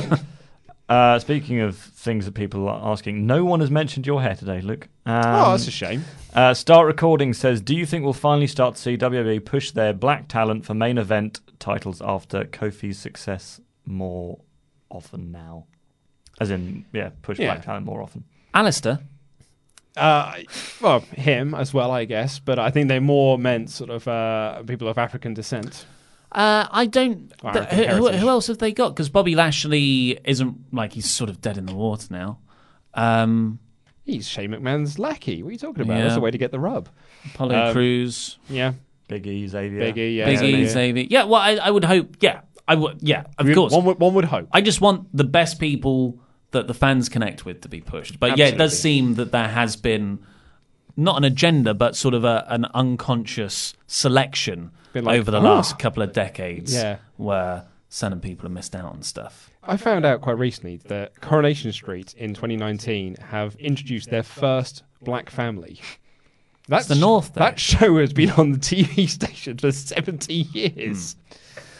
uh, speaking of things that people are asking, no one has mentioned your hair today, Luke. Um, oh, that's a shame. Uh, Start Recording says, do you think we'll finally start to see W W E push their black talent for main event titles after Kofi's success more often now? As in, yeah, push yeah. black talent more often. Alistair? Uh, well, him as well, I guess. But I think they more meant sort of uh, people of African descent. Uh, I don't... Th- who, who else have they got? Because Bobby Lashley isn't... Like, he's sort of dead in the water now. Um, he's Shane McMahon's lackey. What are you talking about? Yeah. That's the way to get the rub. Apollo um, Crews. Yeah. Big E, Xavier. Big E, yeah. Big E, Xavier. Xavier. Yeah, well, I, I would hope... Yeah, I would. Yeah, of One course. would, one would hope. I just want the best people that the fans connect with to be pushed. But Absolutely. yeah, it does seem that there has been not an agenda, but sort of a, an unconscious selection like, over the oh. last couple of decades yeah. where certain people have missed out on stuff. I found out quite recently that Coronation Street in twenty nineteen have introduced their first black family. That's the North, though. That show has been on the T V station for seventy years. Hmm.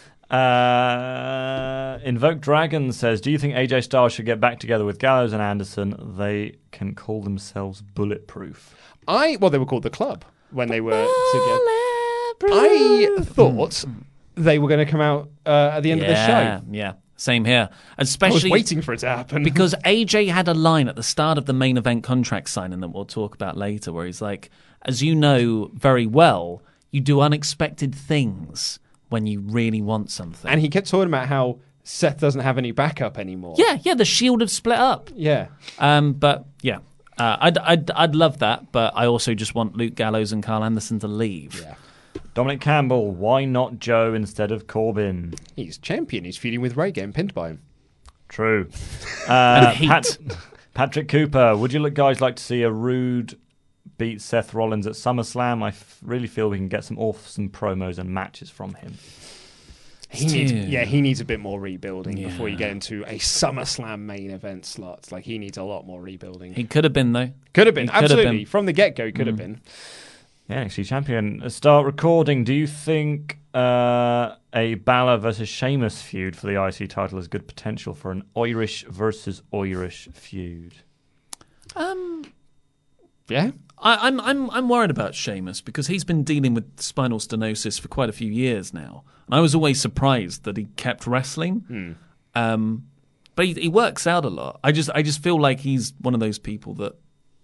Uh, Invoke Dragon says, do you think A J Styles should get back together with Gallows and Anderson? They can call themselves Bulletproof. I well, they were called the Club when they were together. I thought they were going to come out uh, at the end yeah, of the show. Yeah, same here. Especially I was waiting for it to happen because A J had a line at the start of the main event contract signing that we'll talk about later, where he's like, "As you know very well, you do unexpected things when you really want something." And he kept talking about how Seth doesn't have any backup anymore. Yeah, yeah, the Shield have split up. Yeah. Um, but yeah, uh, I'd, I'd I'd love that, but I also just want Luke Gallows and Carl Anderson to leave. Yeah. Dominic Campbell, why not Joe instead of Corbin? He's champion. He's feuding with Ray, getting pinned by him. True. Uh, Heat. Pat, Patrick Cooper, would you guys like to see a Rude beat Seth Rollins at SummerSlam? I f- really feel we can get some awesome promos and matches from him. He needs, yeah, he needs a bit more rebuilding Yeah. before you get into a SummerSlam main event slot. Like, he needs a lot more rebuilding. He could have been, though. Could have been, He could have absolutely. been. From the get-go, could mm. have been. Yeah, N X T champion. Uh, Start recording. Do you think uh, a Balor versus Sheamus feud for the I C title has good potential for an Irish versus Irish feud? Um, yeah. I, I'm I'm I'm worried about Sheamus because he's been dealing with spinal stenosis for quite a few years now. And I was always surprised that he kept wrestling. Mm. Um, but he, he works out a lot. I just I just feel like he's one of those people that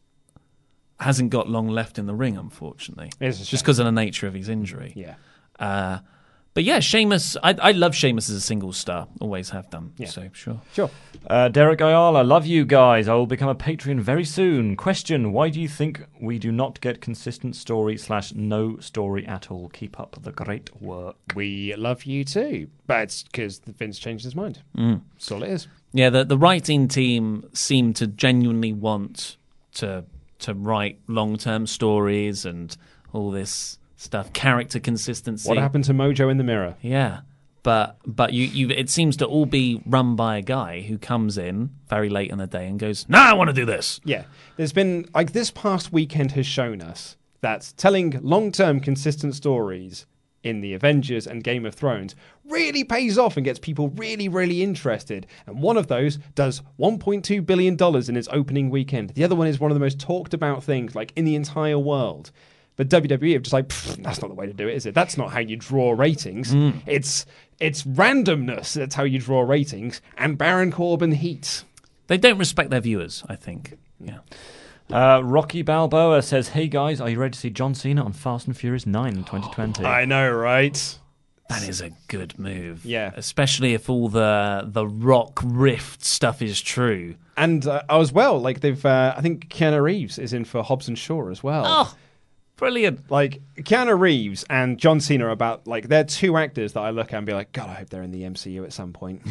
hasn't got long left in the ring, unfortunately. It's a just because of the nature of his injury. Yeah. Uh, but yeah, Sheamus, I, I love Sheamus as a single star. Always have done. Yeah. So, sure. Sure. Uh, Derek Ayala, love you guys. I will become a Patreon very soon. Question, why do you think we do not get consistent story slash no story at all? Keep up the great work. We love you too. But it's because Vince changed his mind. Mm. That's all it is. Yeah, the, the writing team seem to genuinely want to to write long-term stories and all this stuff, character consistency. What happened to Mojo in the Mirror? Yeah, but but you, you it seems to all be run by a guy who comes in very late in the day and goes, "Nah, I want to do this." Yeah, there's been like this past weekend has shown us that telling long-term consistent stories in the Avengers and Game of Thrones really pays off and gets people really, really interested. And one of those does one point two billion dollars in its opening weekend. The other one is one of the most talked about things like in the entire world. But W W E have just like, that's not the way to do it, is it? That's not how you draw ratings. Mm. It's it's randomness. That's how you draw ratings. And Baron Corbin heat. They don't respect their viewers, I think. Yeah. Uh, Rocky Balboa says, hey guys, are you ready to see John Cena on Fast and Furious nine in twenty twenty? I know, right? That is a good move. Yeah. Especially if all the the Rock Rift stuff is true. And uh, as well, like they've, uh, I think Keanu Reeves is in for Hobbs and Shaw as well. Oh, brilliant. Like Keanu Reeves and John Cena are about, like, they're two actors that I look at and be like, God, I hope they're in the M C U at some point.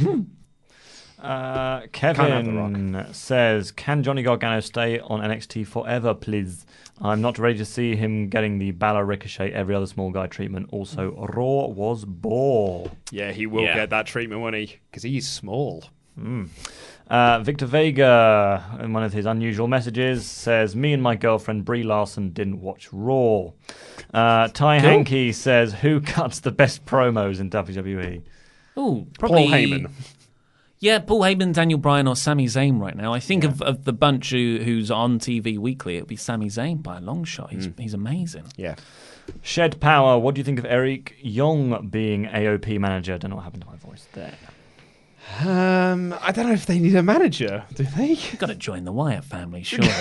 Uh, Kevin says, can Johnny Gargano stay on N X T forever, please? I'm not ready to see him getting the Balor Ricochet every other small guy treatment. Also, Raw was bore. Yeah, he will Yeah. get that treatment, won't he? Because he's small. Mm. Uh, Victor Vega, in one of his unusual messages, says, me and my girlfriend Brie Larson didn't watch Raw. Uh, Ty Cool. Hankey says, who cuts the best promos in W W E? Oh, probably Paul Heyman. Yeah, Paul Heyman, Daniel Bryan, or Sami Zayn right now. I think yeah. of, of the bunch who, who's on T V weekly, it would be Sami Zayn by a long shot. He's mm. he's amazing. Yeah. Shed Power, what do you think of Eric Young being A O P manager? I don't know what happened to my voice there. Um, I don't know if they need a manager, do they? You've got to join the Wyatt family, surely.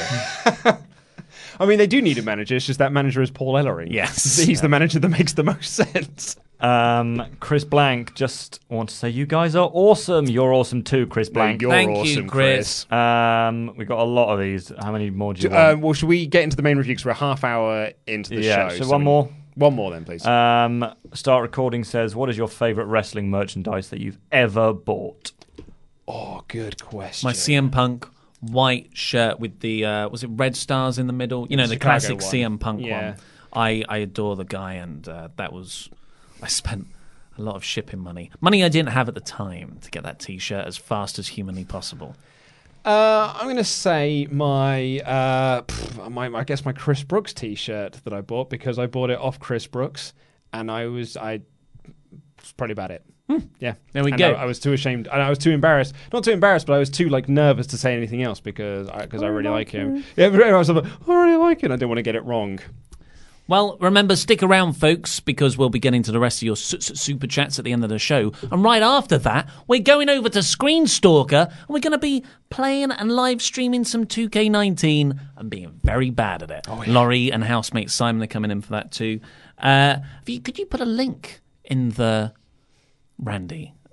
I mean, they do need a manager. It's just that manager is Paul Ellering. Yes. He's yeah. the manager that makes the most sense. Um, Chris Blank, just want to say you guys are awesome. You're awesome too, Chris Blank. You're Thank awesome, you, Chris. Chris. Um, we got a lot of these. How many more do you Uh, want? well, should we get into the main review because we're a half hour into the yeah, show? so, so one we- more. One more then, please. Um, Start Recording says, what is your favourite wrestling merchandise that you've ever bought? oh, good question. My C M Punk white shirt with the, uh, was it red stars in the middle? You know, the Chicago classic one. C M Punk Yeah. one. I, I adore the guy, and uh, that was, I spent a lot of shipping money. Money I didn't have at the time to get that T-shirt as fast as humanly possible. Uh, I'm going to say my, uh, pff, my, I guess my Chris Brooks T-shirt that I bought because I bought it off Chris Brooks, and I was, I, was probably about it. Hmm. Yeah, there we and go. I, I was too ashamed, and I was too embarrassed. Not too embarrassed, but I was too like nervous to say anything else because I, because I really like him. Yeah, but I was like, I really like it. I didn't want to get it wrong. Well, remember, stick around, folks, because we'll be getting to the rest of your su- su- super chats at the end of the show. And right after that, we're going over to Screen Stalker, and we're going to be playing and live streaming some two K nineteen and being very bad at it. Oh, yeah. Laurie and housemate Simon are coming in for that too. Uh, have you, could you put a link in the, Randy,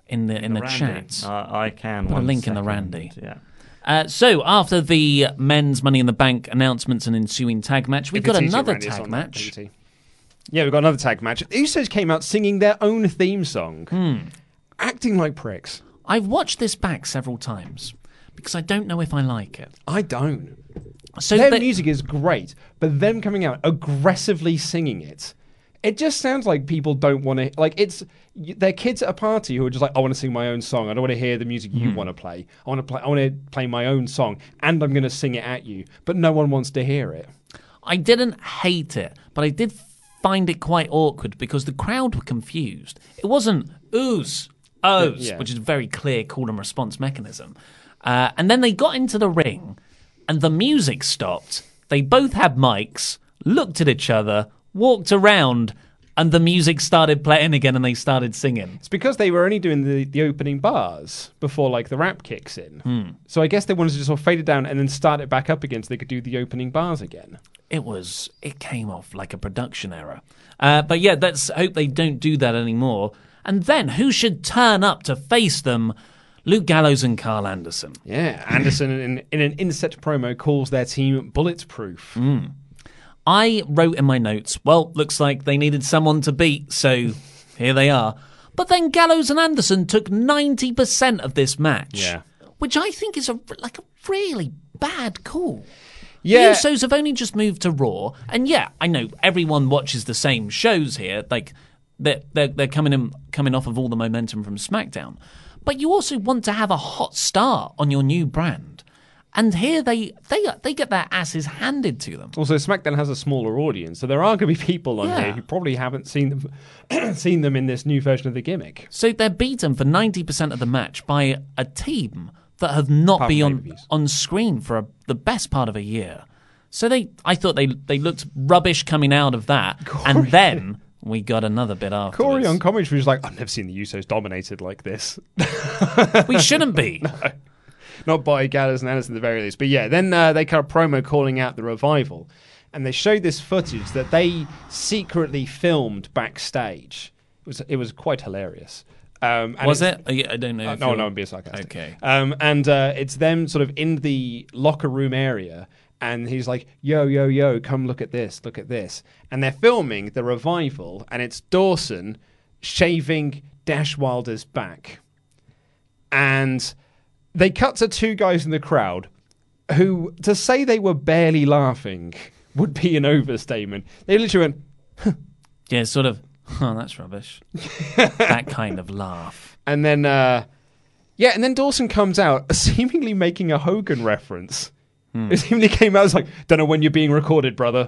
in the in, in the, the Randy. chat. Uh, I can. Put a One link in the second. Randy. Yeah. Uh, so after the men's Money in the Bank announcements and ensuing tag match, we've If got it's easier, another Randy, it's tag on match. that, yeah, we've got another tag match. The Usos came out singing their own theme song, Hmm. acting like pricks. I've watched this back several times because I don't know if I like it. I don't. So Their they- music is great, but them coming out aggressively singing it, it just sounds like people don't want to. Like it's they're kids at a party who are just like, I want to sing my own song. I don't want to hear the music you Hmm. want to play. I want to play. I want to play my own song, and I'm going to sing it at you. But no one wants to hear it. I didn't hate it, but I did find it quite awkward because the crowd were confused. It wasn't oohs, ohs, Yeah. which is a very clear call and response mechanism. Uh, and then they got into the ring, and the music stopped. They both had mics, looked at each other, walked around, and the music started playing again, and they started singing. It's because they were only doing the, the opening bars before like the rap kicks in. Hmm. So I guess they wanted to just sort of fade it down and then start it back up again so they could do the opening bars again. It was, it came off like a production error. Uh, but yeah, let's hope they don't do that anymore. And then who should turn up to face them? Luke Gallows and Carl Anderson. Yeah, Anderson in, in an inset promo calls their team bulletproof. Mm. I wrote in my notes, well, looks like they needed someone to beat, so here they are. But then Gallows and Anderson took ninety percent of this match, Yeah. which I think is a like a really bad call. Yeah. The Usos have only just moved to Raw, and yeah, I know everyone watches the same shows here, like they're they're, they're coming in coming off of all the momentum from SmackDown. But you also want to have a hot start on your new brand. And here they they they get their asses handed to them. Also, SmackDown has a smaller audience, so there are going to be people on Yeah. here who probably haven't seen them seen them in this new version of the gimmick. So they're beaten for ninety percent of the match by a team that have not Apart been from on, pay-per-views. on screen for a, the best part of a year. So they, I thought they they looked rubbish coming out of that. And then we got another bit afterwards. Corey on commentary was like, I've never seen the Usos dominated like this. We shouldn't be. No. Not by Gallows and Anderson at the very least. But yeah, then uh, they cut a promo calling out the Revival. And they showed this footage that they secretly filmed backstage. It was it was quite hilarious. Um, and Was it's- it? I I don't know. Uh, if no, you're- no, I'm being sarcastic. Okay. Um, and uh, it's them sort of in the locker room area, and he's like, yo, yo, yo, come look at this, look at this. And they're filming the Revival, and it's Dawson shaving Dash Wilder's back. And they cut to two guys in the crowd who, to say they were barely laughing would be an overstatement. They literally went, Yeah, sort of, oh, that's rubbish. That kind of laugh. and then, uh, yeah, and then Dawson comes out, seemingly making a Hogan reference. Hmm. It seemingly came out as like, don't know when you're being recorded, brother.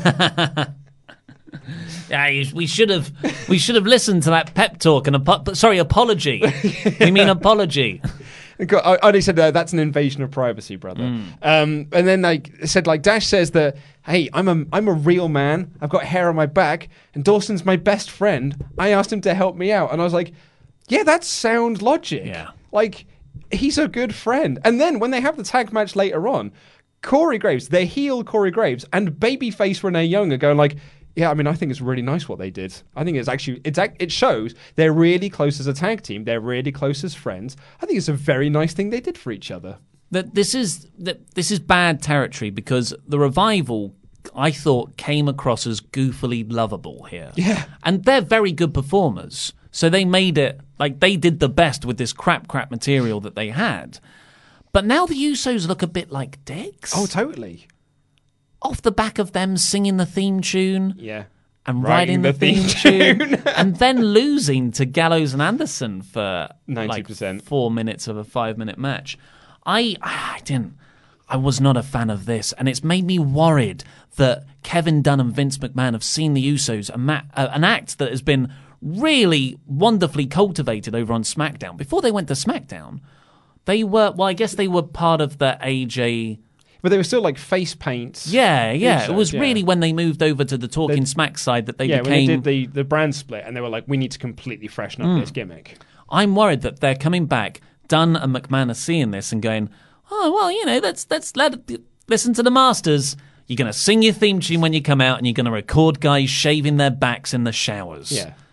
Yeah, you- we should have we should have listened to that pep talk and apo- sorry, apology. We mean apology. I only said uh, that's an invasion of privacy, brother. Hmm. Um, and then like said, like Dash says that, hey, I'm a I'm a real man. I've got hair on my back, and Dawson's my best friend. I asked him to help me out, and I was like, yeah, that's sound logic. Yeah. Like he's a good friend. And then when they have the tag match later on, Corey Graves, their heel Corey Graves, and babyface Renee Young are going like, yeah, I mean, I think it's really nice what they did. I think it's actually, it's, ac- it shows they're really close as a tag team. They're really close as friends. I think it's a very nice thing they did for each other. That this is that this is bad territory because the Revival, I thought, came across as goofily lovable here. Yeah. And they're very good performers. So they made it, like, they did the best with this crap, crap material that they had. But now the Usos look a bit like dicks. Oh, totally. Off the back of them singing the theme tune. Yeah. And writing, Writing the, the theme, theme tune. And then losing to Gallows and Anderson for ninety percent. like four minutes of a five-minute match. I, I didn't... I was not a fan of this, and it's made me worried that Kevin Dunn and Vince McMahon have seen the Usos, a ma- uh, an act that has been really wonderfully cultivated over on SmackDown. Before they went to SmackDown, they were, well, I guess they were part of the A J... But they were still like face paints. Yeah, yeah. Usos, it was yeah. really when they moved over to the Talking They- Smack side that they yeah, became... when they did the, the brand split, and they were like, we need to completely freshen up Mm. this gimmick. I'm worried that they're coming back, Dunn and McMahon are seeing this and going, oh, well, you know, let's, let's let listen to the Masters. You're going to sing your theme tune when you come out, and you're going to record guys shaving their backs in the showers. Yeah.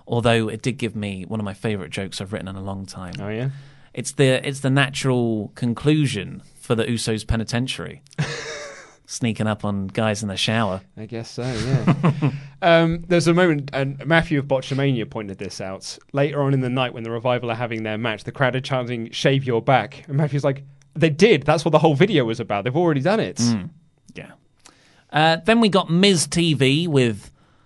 Although it did give me one of my favourite jokes I've written in a long time. Oh, yeah? It's the it's the natural conclusion for the Usos penitentiary. Sneaking up on guys in the shower. I guess so, yeah. um, there's a moment, and Matthew of Botchamania pointed this out. Later on in the night when the Revival are having their match, the crowd are chanting, shave your back. And Matthew's like, they did. That's what the whole video was about. They've already done it. Mm. Yeah. Uh, then we got Miz T V with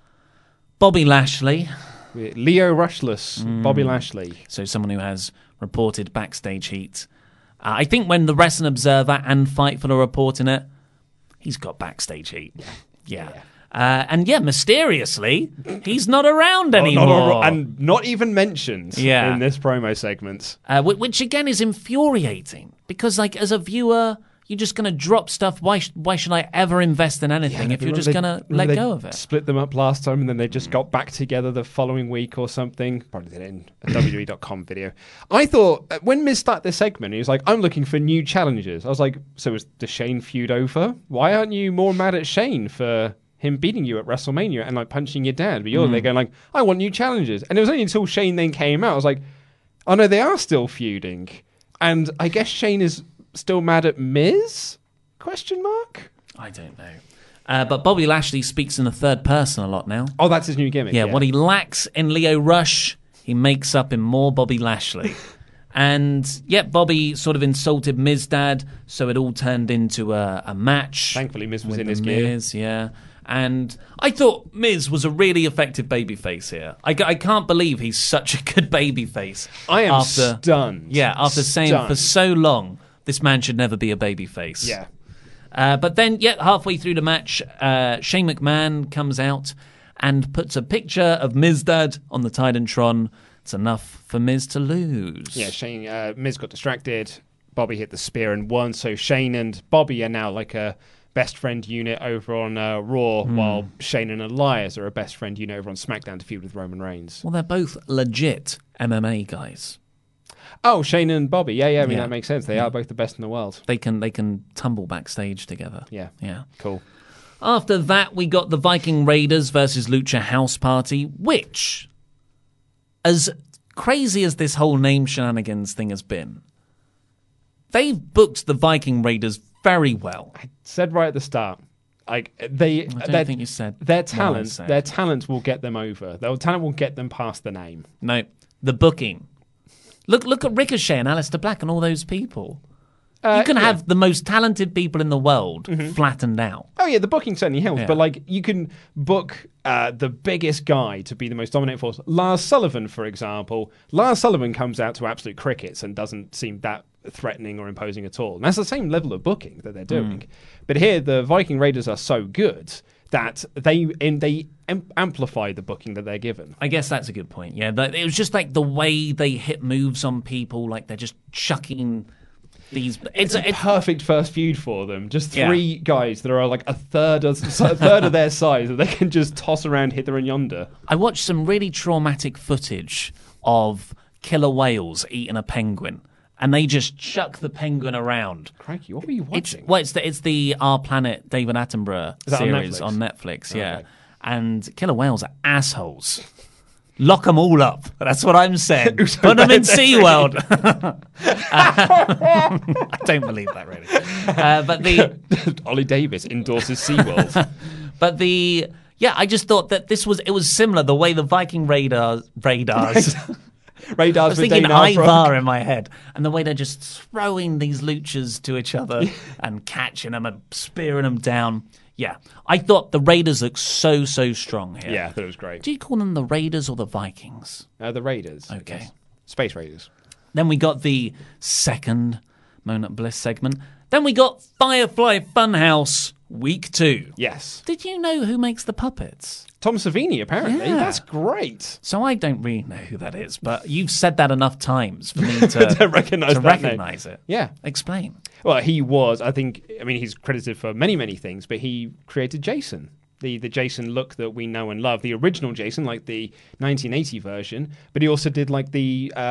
Bobby Lashley. Leo Rushless, mm. Bobby Lashley. So someone who has reported backstage heat. Uh, I think when the Wrestling Observer and Fightful are reporting it, he's got backstage heat. Yeah. yeah. yeah. Uh, and yeah, mysteriously, he's not around anymore. Oh, not a, and not even mentioned yeah. in this promo segment. Uh, which again is infuriating because, like, as a viewer, you're just going to drop stuff. Why sh- Why should I ever invest in anything yeah, if you're just going to let go of it? Split them up last time and then they just got back together the following week or something. Probably did it in a W W E dot com video. I thought, when Miz started this segment, he was like, I'm looking for new challenges. I was like, so is the Shane feud over? Why aren't you more mad at Shane for him beating you at WrestleMania and like punching your dad? But you're mm. there going like, I want new challenges. And it was only until Shane then came out, I was like, oh no, they are still feuding. And I guess Shane is still mad at Miz? Question mark? I don't know. Uh, but Bobby Lashley speaks in the third person a lot now. Oh, that's his new gimmick. Yeah, yeah. What he lacks in Leo Rush, he makes up in more Bobby Lashley. And, yeah, Bobby sort of insulted Miz Dad, so it all turned into a, a match. Thankfully, Miz was in his Miz, gear. Yeah. And I thought Miz was a really effective babyface here. I, I can't believe he's such a good babyface. I am after, stunned. Yeah, after stunned. saying for so long, this man should never be a babyface. Yeah. Uh, but then, yeah, halfway through the match, uh, Shane McMahon comes out and puts a picture of Miz Dad on the Titantron. It's enough for Miz to lose. Yeah, Shane, uh, Miz got distracted. Bobby hit the spear and won. So Shane and Bobby are now like a best friend unit over on uh, Raw, mm. while Shane and Elias are a best friend unit over on SmackDown to feud with Roman Reigns. Well, they're both legit M M A guys. Oh, Shane and Bobby. Yeah, yeah. I mean, yeah. that makes sense. They yeah. are both the best in the world. They can they can tumble backstage together. Yeah. Yeah. Cool. After that, we got the Viking Raiders versus Lucha House Party, which, as crazy as this whole name shenanigans thing has been, they've booked the Viking Raiders very well. I said right at the start, like they, I don't think you said their talent. Their talent will get them over. Their talent will get them past the name. No, the booking. Look, look at Ricochet and Aleister Black and all those people. Uh, you can yeah. have the most talented people in the world mm-hmm. flattened out. Oh yeah, the booking certainly helps, yeah. but like you can book uh, the biggest guy to be the most dominant force. Lars Sullivan, for example. Lars Sullivan comes out to absolute crickets and doesn't seem that threatening or imposing at all. And that's the same level of booking that they're doing. Mm. But here, the Viking Raiders are so good that they in, they am- amplify the booking that they're given. I guess that's a good point. Yeah, but it was just like the way they hit moves on people, like they're just chucking these. It's, it's a it's, perfect first feud for them. Just three yeah. guys that are like a third of a third of their size that they can just toss around hither and yonder. I watched some really traumatic footage of killer whales eating a penguin. And they just chuck the penguin around. Crikey, what were you watching? It's, well, it's the, it's the Our Planet David Attenborough series on Netflix, on Netflix yeah. Okay. And killer whales are assholes. Lock them all up. That's what I'm saying. Put them in SeaWorld. uh, I don't believe that, really. Uh, but the Ollie Davis endorses SeaWorld. But the... Yeah, I just thought that this was... It was similar, the way the Viking radars... Radars... Radars I was thinking Ivar in my head, and the way they're just throwing these luchas to each other and catching them and spearing them down. Yeah, I thought the Raiders looked so, so strong here. Yeah, that was great. Do you call them the Raiders or the Vikings? Uh, the Raiders. Okay. Yes. Space Raiders. Then we got the second Mona Bliss segment. Then we got Firefly Funhouse Week two. Yes. Did you know who makes the puppets? Tom Savini, apparently. Yeah. That's great. So I don't really know who that is, but you've said that enough times for me to, to recognise to that recognise it. Yeah. Explain. Well, he was, I think, I mean, he's credited for many, many things, but he created Jason. The the Jason look that we know and love. The original Jason, like the nineteen eighty version, but he also did like the uh,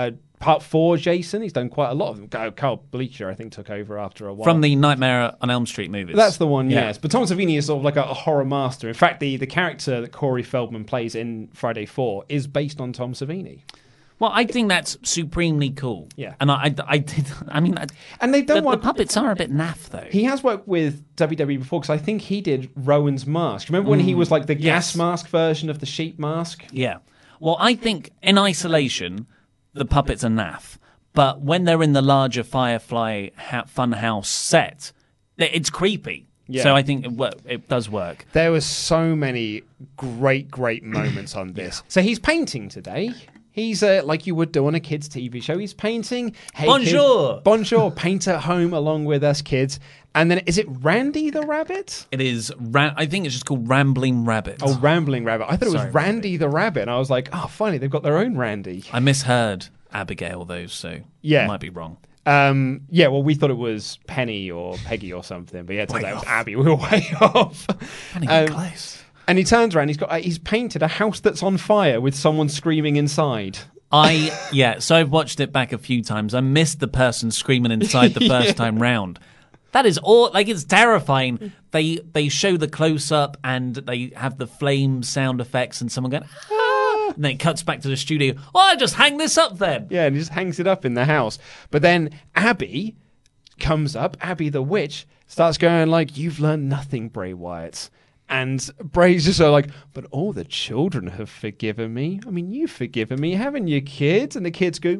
part four, Jason. He's done quite a lot of them. Kyle- Kyle Bleacher, I think, took over after a while. From the Nightmare on Elm Street movies. That's the one, Yeah. yes. But Tom Savini is sort of like a, a horror master. In fact, the, the character that Corey Feldman plays in Friday four is based on Tom Savini. Well, I think that's supremely cool. Yeah. And I, I, I did. I mean, I, And they've done the, one. the puppets are a bit naff, though. He has worked with W W E before because I think he did Rowan's mask. Remember when he was like the gas yes. mask version of the sheep mask? Yeah. Well, I think in isolation, the puppets are naff. But when they're in the larger Firefly ha- Funhouse set, it's creepy. Yeah. So I think it, wo- it does work. There was so many great, great moments on this. So he's painting today. He's uh, like you would do on a kids' T V show. He's painting. Hey, Bonjour. Kids, bonjour. Paint at home along with us kids. And then is it Randy the rabbit? It is. Ra- I think it's just called Rambling Rabbit. Oh, Rambling Rabbit. I thought it was Sorry, Randy the rabbit. And I was like, oh, finally, they've got their own Randy. I misheard Abigail, though, so Yeah. I might be wrong. Um, yeah, well, we thought it was Penny or Peggy or something, but yeah, it turns out it was Abby. We were way off. Not even Um, close. And he turns around. He's got. Uh, he's painted a house that's on fire with someone screaming inside. I yeah, so I've watched it back a few times. I missed the person screaming inside the first Yeah. time round. That is all like it's terrifying. They they show the close up and they have the flame sound effects and someone going ah, and then it cuts back to the studio. Oh, I just hang this up then. Yeah, and he just hangs it up in the house. But then Abby comes up. Abby the witch starts going like, "You've learned nothing, Bray Wyatt." And Bray's just sort of like, but all the children have forgiven me. I mean, you've forgiven me, haven't you, kids? And the kids go,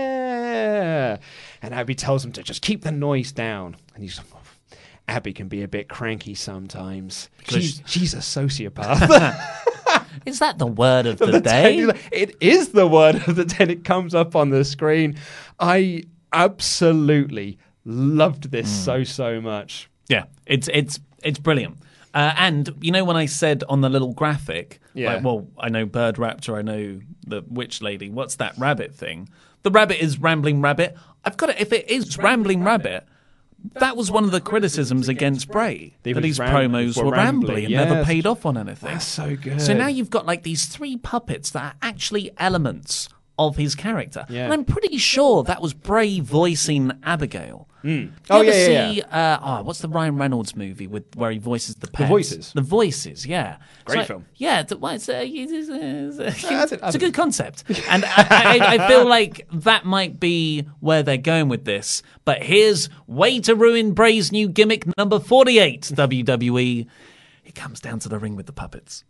yeah. And Abby tells them to just keep the noise down. And he's like, oh, Abby can be a bit cranky sometimes. She's, she's a sociopath. Is that the word of the, the day? day? It is the word of the day. It comes up on the screen. I absolutely loved this mm. so, so much. Yeah, it's it's it's brilliant. Uh, and, you know, when I said on the little graphic, yeah. like, well, I know Bird Raptor, I know the Witch Lady, what's that rabbit thing? The rabbit is Rambling Rabbit. I've got it. If it is Rambling Rabbit, that was one of the criticisms against Bray, They that was his ram- promos were were rambly rambly, and yes. never paid off on anything. That's so good. So now you've got like these three puppets that are actually elements of his character. Yeah. And I'm pretty sure that was Bray voicing Abigail. Mm. You Oh, ever yeah, yeah, see, yeah. Uh, oh, what's the Ryan Reynolds movie with where he voices the pets? Voices? The Voices, yeah. Great So, film. Yeah, it's, well, it's, uh, it's, uh, it's, I think- I it's a think- good concept. And I, I, I feel like that might be where they're going with this. But here's Way to Ruin Bray's new gimmick number forty-eight, W W E. He comes down to the ring with the puppets.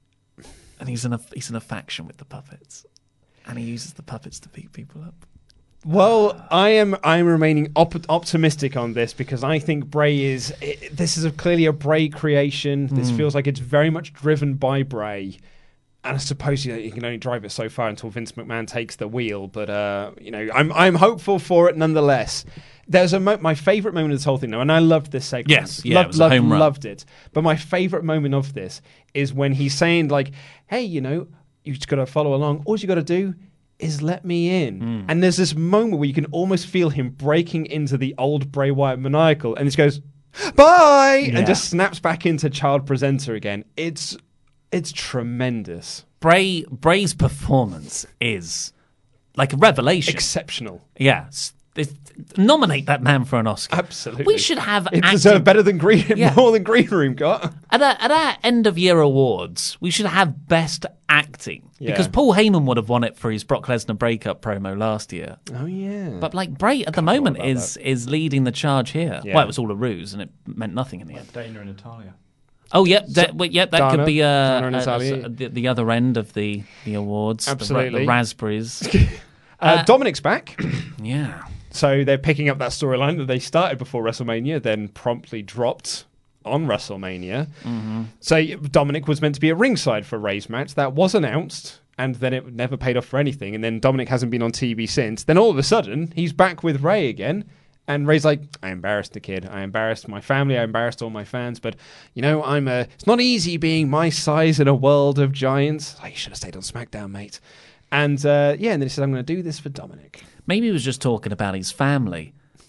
And he's in a, he's in a faction with the puppets. And he uses the puppets to beat people up. Well, I am I am remaining op- optimistic on this because I think Bray is it, this is a, clearly a Bray creation. This Mm. feels like it's very much driven by Bray, and I suppose you, know, you can only drive it so far until Vince McMahon takes the wheel. But uh, you know, I'm I'm hopeful for it nonetheless. There's a mo- my favorite moment of this whole thing, though, and I loved this segment. Yes, yeah, loved, it was a loved, home run. loved it. But my favorite moment of this is when he's saying like, "Hey, you know, you just got to follow along. All you got to do." Is let me in. Mm. And there's this moment where you can almost feel him breaking into the old Bray Wyatt maniacal and he just goes, bye! Yeah. And just snaps back into child presenter again. It's it's tremendous. Bray Bray's performance is like a revelation. Exceptional. Yeah. s- this- Nominate that man for an Oscar. Absolutely. We should have It acting- deserved better than Green Yeah. more than Green Room got. At our, at our end of year awards, we should have best acting. Yeah. Because Paul Heyman would have won it for his Brock Lesnar breakup promo last year. Oh yeah. But like Bray at the moment about is is leading the charge here. Yeah. Well, it was all a ruse and it meant nothing in the end. Dana and Natalia. Oh, yep, that, well, yep, that Dana- could be uh, Dana and uh, Natalia. uh, the, the other end of the, the awards. the ra- Absolutely. The, raspberries. uh, uh, Dominic's back. Yeah. So they're picking up that storyline that they started before WrestleMania, then promptly dropped on WrestleMania. Mm-hmm. So Dominic was meant to be at ringside for Ray's match. That was announced, and then it never paid off for anything. And then Dominic hasn't been on T V since. Then all of a sudden, he's back with Ray again. And Ray's like, I embarrassed the kid. I embarrassed my family. I embarrassed all my fans. But, you know, I'm a, it's not easy being my size in a world of giants. Like, you should have stayed on SmackDown, mate. And, uh, yeah, and then he said, I'm going to do this for Dominic. Maybe he was just talking about his family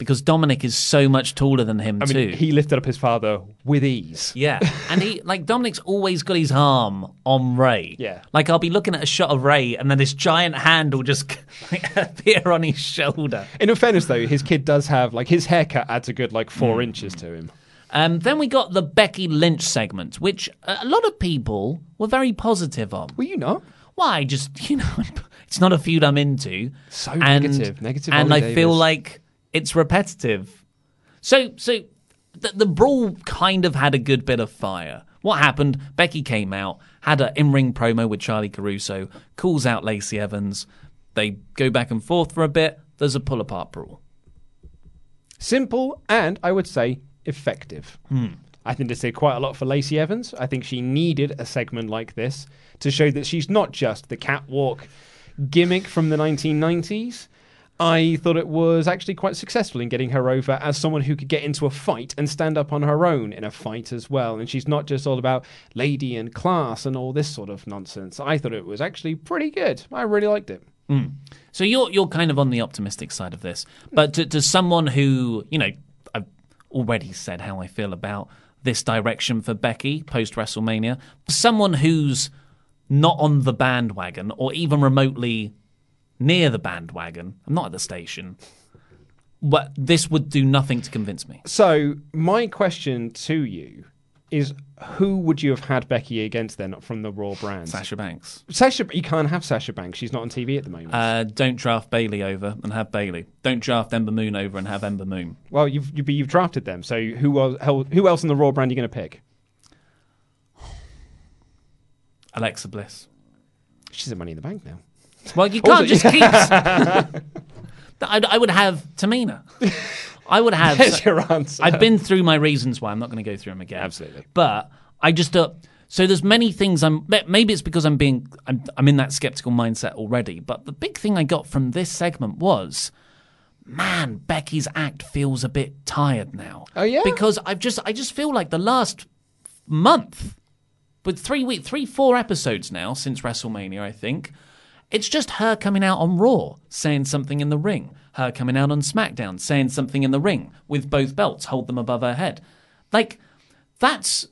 because Dominic is so much taller than him I too. mean, he lifted up his father with ease. Yeah, and he like Dominic's always got his arm on Ray. Yeah. Like I'll be looking at a shot of Ray, and then this giant hand will just like, appear on his shoulder. In fairness, though, his kid does have like his haircut adds a good like four Mm. inches to him. Um, then we got the Becky Lynch segment, which a lot of people were very positive on. Were you not? Well, I just you know, it's not a feud I'm into. So and, negative, negative. and I Ollie feel Davis. like it's repetitive. So, so the, the brawl kind of had a good bit of fire. What happened? Becky came out, had an in-ring promo with Charlie Caruso, calls out Lacey Evans. They go back and forth for a bit. There's a pull-apart brawl. Simple and I would say effective. Hmm. I think this did quite a lot for Lacey Evans. I think she needed a segment like this to show that she's not just the catwalk gimmick from the nineteen nineties. I thought it was actually quite successful in getting her over as someone who could get into a fight and stand up on her own in a fight as well. And she's not just all about lady and class and all this sort of nonsense. I thought it was actually pretty good. I really liked it. Mm. So you're you're kind of on the optimistic side of this, but to, to someone who, you know, I've already said how I feel about this direction for Becky post WrestleMania, someone who's not on the bandwagon or even remotely near the bandwagon, I'm not at the station, but this would do nothing to convince me. So my question to you is, who would you have had Becky against then from the Raw brand? Sasha Banks. Sasha, you can't have Sasha Banks. She's not on T V at the moment. Uh, don't draft Bailey over and have Bailey. Don't draft Ember Moon over and have Ember Moon. Well, you've you've, you've drafted them. So who else? Who else in the Raw brand are you going to pick? Alexa Bliss. She's at Money in the Bank now. Well, you can't Also- just keep. I, I would have Tamina. I would have. There's your answer. I've been through my reasons why. I'm not going to go through them again. Absolutely. But I just uh, so there's many things. I'm maybe it's because I'm being I'm, I'm in that skeptical mindset already. But the big thing I got from this segment was, man, Becky's act feels a bit tired now. Oh yeah. Because I've just I just feel like the last month, with three week three four episodes now since WrestleMania, I think. It's just her coming out on Raw, saying something in the ring. Her coming out on SmackDown, saying something in the ring with both belts, hold them above her head. Like, that's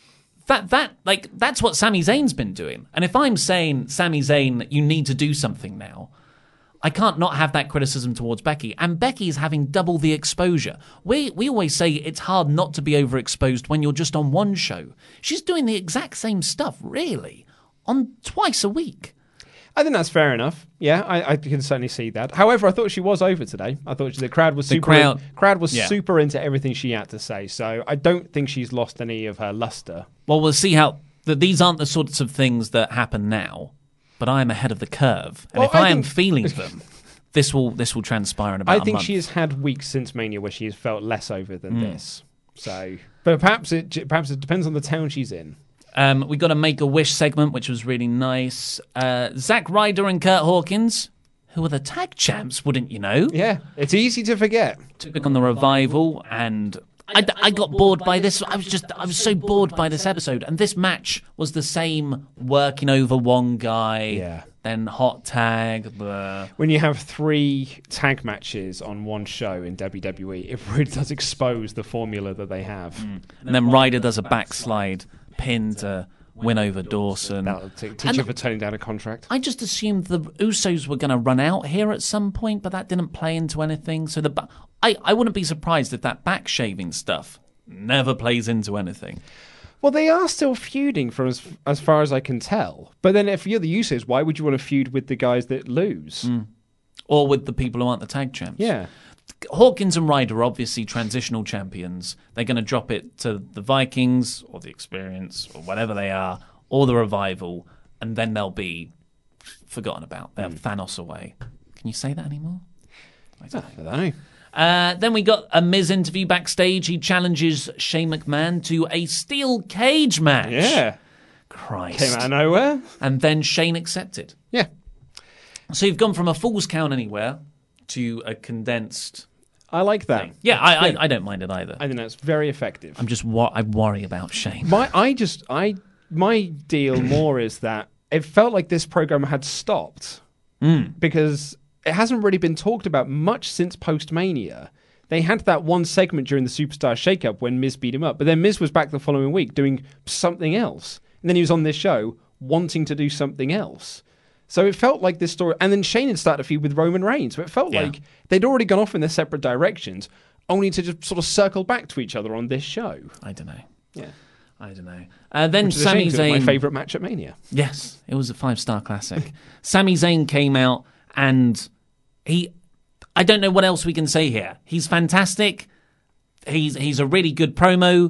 that that like that's what Sami Zayn's been doing. And if I'm saying, Sami Zayn, you need to do something now, I can't not have that criticism towards Becky. And Becky is having double the exposure. We we always say it's hard not to be overexposed when you're just on one show. She's doing the exact same stuff, really, on twice a week. I think that's fair enough. Yeah, I, I can certainly see that. However, I thought she was over today. I thought the crowd was The super. crowd- crowd was yeah. super into everything she had to say. So I don't think she's lost any of her luster. Well, we'll see how... Th- these aren't the sorts of things that happen now, but I am ahead of the curve. And Well, if I, I am think- feeling them, this will this will transpire in about I a think month. she has had weeks since Mania where she has felt less over than Mm. this. So, but perhaps it perhaps it depends on the town she's in. Um, we got a Make-A-Wish segment, which was really nice. Uh, Zack Ryder and Kurt Hawkins, who are the tag champs, wouldn't you know? Yeah, it's easy to forget. Took on the Revival, and I, I got bored by this. I was just, I was so bored by this episode. And this match was the same, working over one guy, Yeah. then hot tag. Blah. When you have three tag matches on one show in W W E, it really does expose the formula that they have. And then Ryder does a backslide pin to win over Dawson. That'll t- teach And you for turning down a contract. I just assumed the Usos were going to run out here at some point, but that didn't play into anything. So the ba- I, I wouldn't be surprised if that back shaving stuff never plays into anything. Well, they are still feuding, for as as far as I can tell. But then, if you're the Usos, why would you want to feud with the guys that lose? Mm. Or with the people who aren't the tag champs. Yeah. Hawkins and Ryder are obviously transitional champions. They're going to drop it to the Vikings or the Experience or whatever they are, or the Revival, and then they'll be forgotten about. They'll Mm. Thanos away. Can you say that anymore? I don't I don't know. Uh, then we got a Miz interview backstage. He challenges Shane McMahon to a steel cage match. Yeah. Christ. Came out of nowhere. And then Shane accepted. Yeah. So you've gone from a Falls Count Anywhere to a condensed... I like that. thing. Yeah, I, Yeah. I I don't mind it either. I think that's very effective. I'm just wor- I worry about Shane. My, I just, I, my deal more is that it felt like this program had stopped Mm. because it hasn't really been talked about much since post-Mania. they had that one segment during the Superstar Shakeup when Miz beat him up, but then Miz was back the following week doing something else. And then he was on this show wanting to do something else. So it felt like this story... And then Shane had started a feud with Roman Reigns. So it felt Yeah. like they'd already gone off in their separate directions, only to just sort of circle back to each other on this show. I don't know. Yeah. I don't know. Uh, then Which is a Sami shame, 'cause it was Zayn... my favourite match at Mania. Yes, it was a five-star classic. Sami Zayn came out and he... I don't know what else we can say here. He's fantastic. He's he's a really good promo.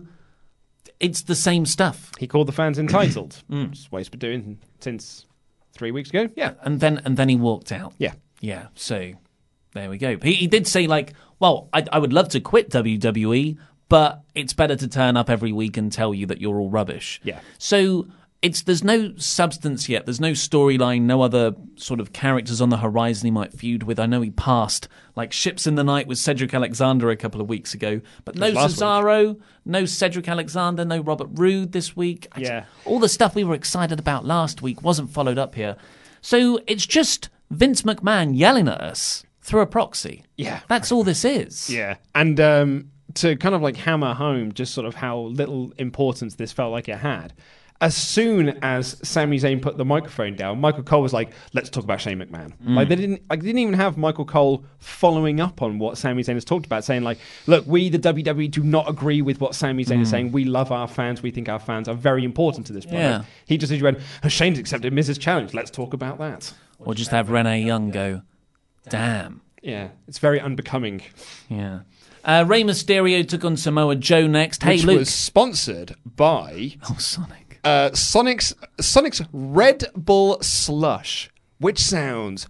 It's the same stuff. He called the fans entitled. mm. Which is what he's been doing since three weeks ago. Yeah. And then and then he walked out. Yeah. Yeah, so there we go. He, he did say, like, well, I, I would love to quit W W E, but it's better to turn up every week and tell you that you're all rubbish. Yeah. So it's there's no substance yet. There's no storyline, no other sort of characters on the horizon he might feud with. I know he passed, like, Ships in the Night with Cedric Alexander a couple of weeks ago, but no Cesaro, no Cedric Alexander, no Robert Roode this week. I Yeah. just- all the stuff we were excited about last week wasn't followed up here. So it's just Vince McMahon yelling at us through a proxy. Yeah. That's all this is. Yeah. And um, to kind of like hammer home just sort of how little importance this felt like it had, as soon as Sami Zayn put the microphone down, Michael Cole was like, let's talk about Shane McMahon. Mm. Like they didn't like they didn't even have Michael Cole following up on what Sami Zayn has talked about, saying like, look, we, the W W E, do not agree with what Sami Zayn is Mm. saying. We love our fans. We think our fans are very important to this product. Yeah. He just went, oh, Shane's accepted Miz's challenge. Let's talk about that. Or just have Renee Young go, damn. Yeah, it's very unbecoming. Yeah. Uh, Rey Mysterio took on Samoa Joe next. Hey, Which Luke. was sponsored by Oh, Sonic. uh, Sonic's Sonic's Red Bull Slush, which sounds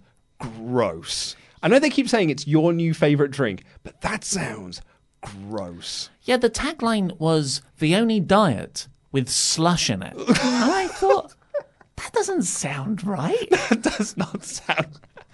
gross. I know they keep saying it's your new favorite drink, but that sounds gross. Yeah, the tagline was the only diet with slush in it. And I thought, that doesn't sound right. That does not sound.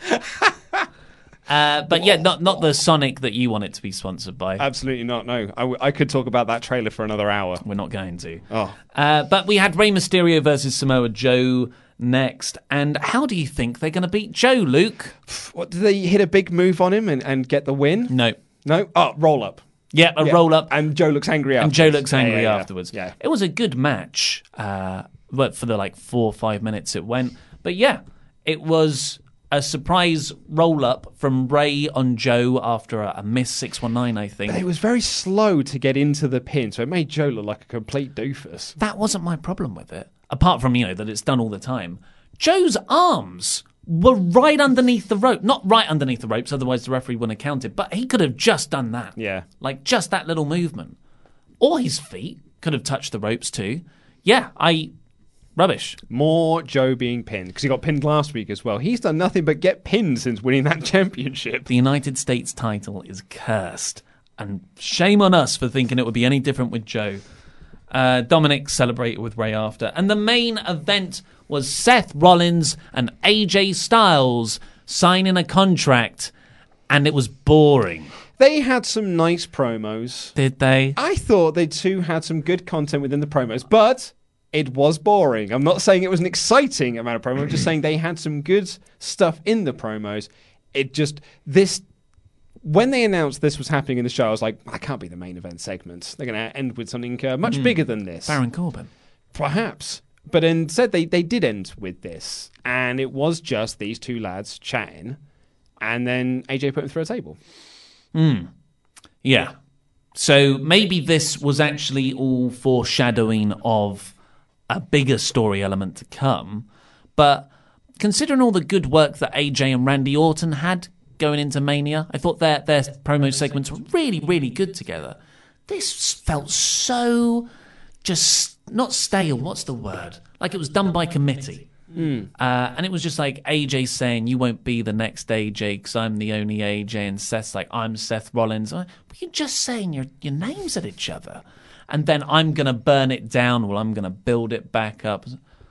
Uh, but yeah, not not the Sonic that you want it to be sponsored by. Absolutely not. No, I, w- I could talk about that trailer for another hour. We're not going to. Oh, Uh, but we had Rey Mysterio versus Samoa Joe next. And how do you think they're going to beat Joe, Luke? what did they hit a big move on him and, and get the win? No. No. Oh, roll up. Yeah, a Yeah. roll up. And Joe looks angry And afterwards. Joe looks angry Yeah, yeah, yeah. afterwards. Yeah. It was a good match, uh, but for the like four or five minutes it went. But yeah, it was a surprise roll up from Ray on Joe after a, a miss six one nine, I think. But it was very slow to get into the pin, so it made Joe look like a complete doofus. That wasn't my problem with it. Apart from, you know, that it's done all the time. Joe's arms were right underneath the rope. Not right underneath the ropes, otherwise the referee wouldn't have counted. But he could have just done that. Yeah. Like, just that little movement. Or his feet could have touched the ropes too. Yeah, I... Rubbish. More Joe being pinned, because he got pinned last week as well. He's done nothing but get pinned since winning that championship. The United States title is cursed. And shame on us for thinking it would be any different with Joe. Uh, Dominic celebrated with Ray after. And the main event was Seth Rollins and A J Styles signing a contract. And it was boring. They had some nice promos. Did they? I thought they too had some good content within the promos, but it was boring. I'm not saying it was an exciting amount of promo. I'm just saying they had some good stuff in the promos. It just, this, when they announced this was happening in the show, I was like, that can't be the main event segment. They're going to end with something uh, much Mm. bigger than this. Baron Corbin. Perhaps. But instead, they, they did end with this. And it was just these two lads chatting. And then A J put them through a table. Hmm. Yeah. So maybe this was actually all foreshadowing of a bigger story element to come. But considering all the good work that A J and Randy Orton had going into Mania, I thought their, their promo segments were really, really good together. This felt so just not stale. What's the word? Like it was done by committee. Mm. Uh, and it was just like A J saying, you won't be the next A J because I'm the only A J. And Seth's like, I'm Seth Rollins. I'm like, but you're just saying your, your names at each other. And then I'm going to burn it down. Well, I'm going to build it back up.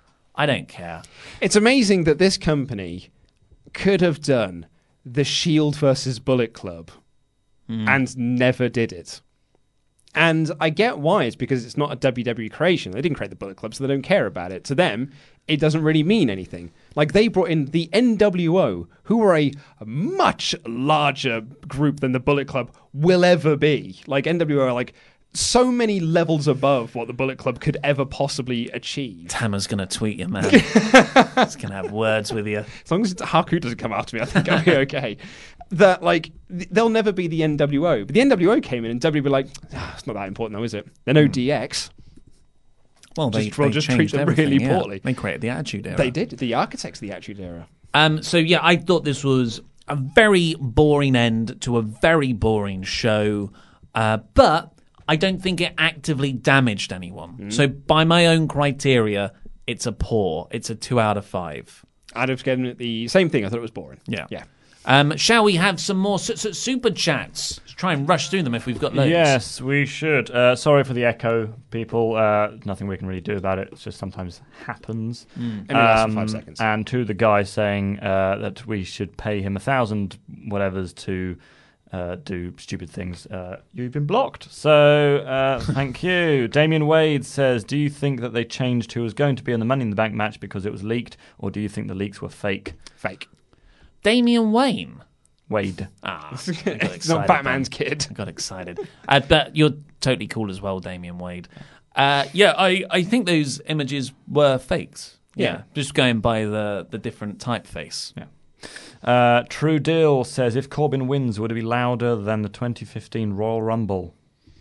I don't care. It's amazing that this company could have done the Shield versus Bullet Club Mm. and never did it. And I get why. It's because it's not a W W E creation. They didn't create the Bullet Club, so they don't care about it. To them, it doesn't really mean anything. Like, they brought in the N W O, who were a, a much larger group than the Bullet Club will ever be. Like, N W O are like so many levels above what the Bullet Club could ever possibly achieve. Tama's going to tweet you, man. He's going to have words with you. As long as Haku doesn't come after me, I think I'll be okay. That, like, th- they'll never be the N W O. But the N W O came in and W W E were like, ah, it's not that important though, is it? They're no D X. Well, they, just, we'll they just treat changed them everything, really yeah. poorly. They created the Attitude Era. They did. The architects of the Attitude Era. Um, so, yeah, I thought this was a very boring end to a very boring show. Uh, but I don't think it actively damaged anyone. Mm. So by my own criteria, it's a poor. It's a two out of five. I'd have given it the same thing. I thought it was boring. Yeah. Yeah. Um, shall we have some more su- su- super chats? Let's try and rush through them if we've got loads. Yes, we should. Uh, sorry for the echo, people. Uh, nothing we can really do about it. It just sometimes happens. Mm. Only lasts for five seconds. And to the guy saying uh, that we should pay him a thousand whatevers to uh, do stupid things, uh, you've been blocked. So uh, thank you. Damian Wade says, do you think that they changed who was going to be in the Money in the Bank match because it was leaked, or do you think the leaks were fake? Fake. Damian Wayne. Wade. Ah, it's not Batman's then. Kid. I got excited. uh, but you're totally cool as well, Damian Wade. Uh, yeah, I, I think those images were fakes. Yeah, yeah. Just going by the, the different typeface. Yeah. Uh, True Deal says, if Corbin wins, would it be louder than the twenty fifteen Royal Rumble?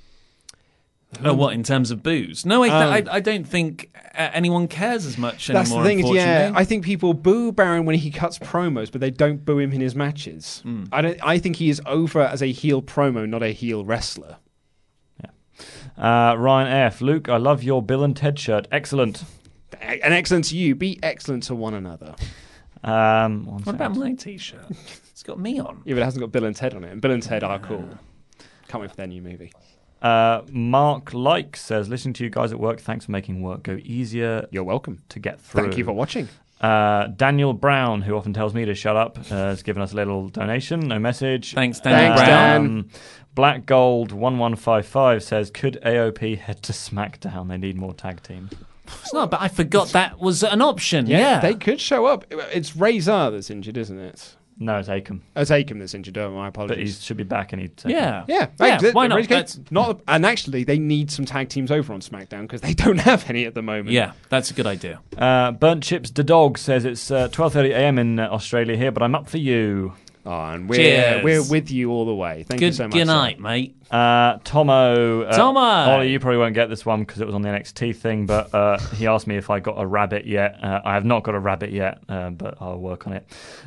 Oh, what, in terms of booze? No, I, th- Um, I, I don't think uh, anyone cares as much anymore. That's the thing, is, yeah. unfortunately. I think people boo Baron when he cuts promos, but they don't boo him in his matches. Mm. I don't. I think he is over as a heel promo, not a heel wrestler. Yeah. Uh, Ryan F. Luke, I love your Bill and Ted shirt. Excellent. And excellent to you. Be excellent to one another. Um, what about my T-shirt? It's got me on. Yeah, but it hasn't got Bill and Ted on it. And Bill and Ted are cool. Can't wait for their new movie. Uh, Mark Like says, listening to you guys at work, thanks for making work go easier. You're welcome. To get through. Thank you for watching. Uh, Daniel Brown, who often tells me to shut up, uh, has given us a little donation. No message. Thanks, Daniel Thanks, Brown. Dan. Black Gold one one five five says, could A O P head to SmackDown? They need more tag teams. It's not, but I forgot that was an option. Yeah, Yeah. they could show up. It's Razor that's injured, isn't it? No, it's Akam. Oh, it's Akam that's injured. Oh, my apologies. But he should be back and he'd take Yeah. Yeah, Yeah, Hey, why not? Razor That's- Gate's not. And actually, they need some tag teams over on SmackDown because they don't have any at the moment. Yeah, that's a good idea. Uh, Burnt Chips the Dog says it's uh, twelve thirty a.m. in uh, Australia here, but I'm up for you. Oh, and we're Cheers. we're with you all the way. Thank good, you so much. Good sir. night, mate. Uh, Tomo. Uh, Tomo! Ollie, you probably won't get this one because it was on the N X T thing, but uh, he asked me if I got a rabbit yet. Uh, I have not got a rabbit yet, uh, but I'll work on it.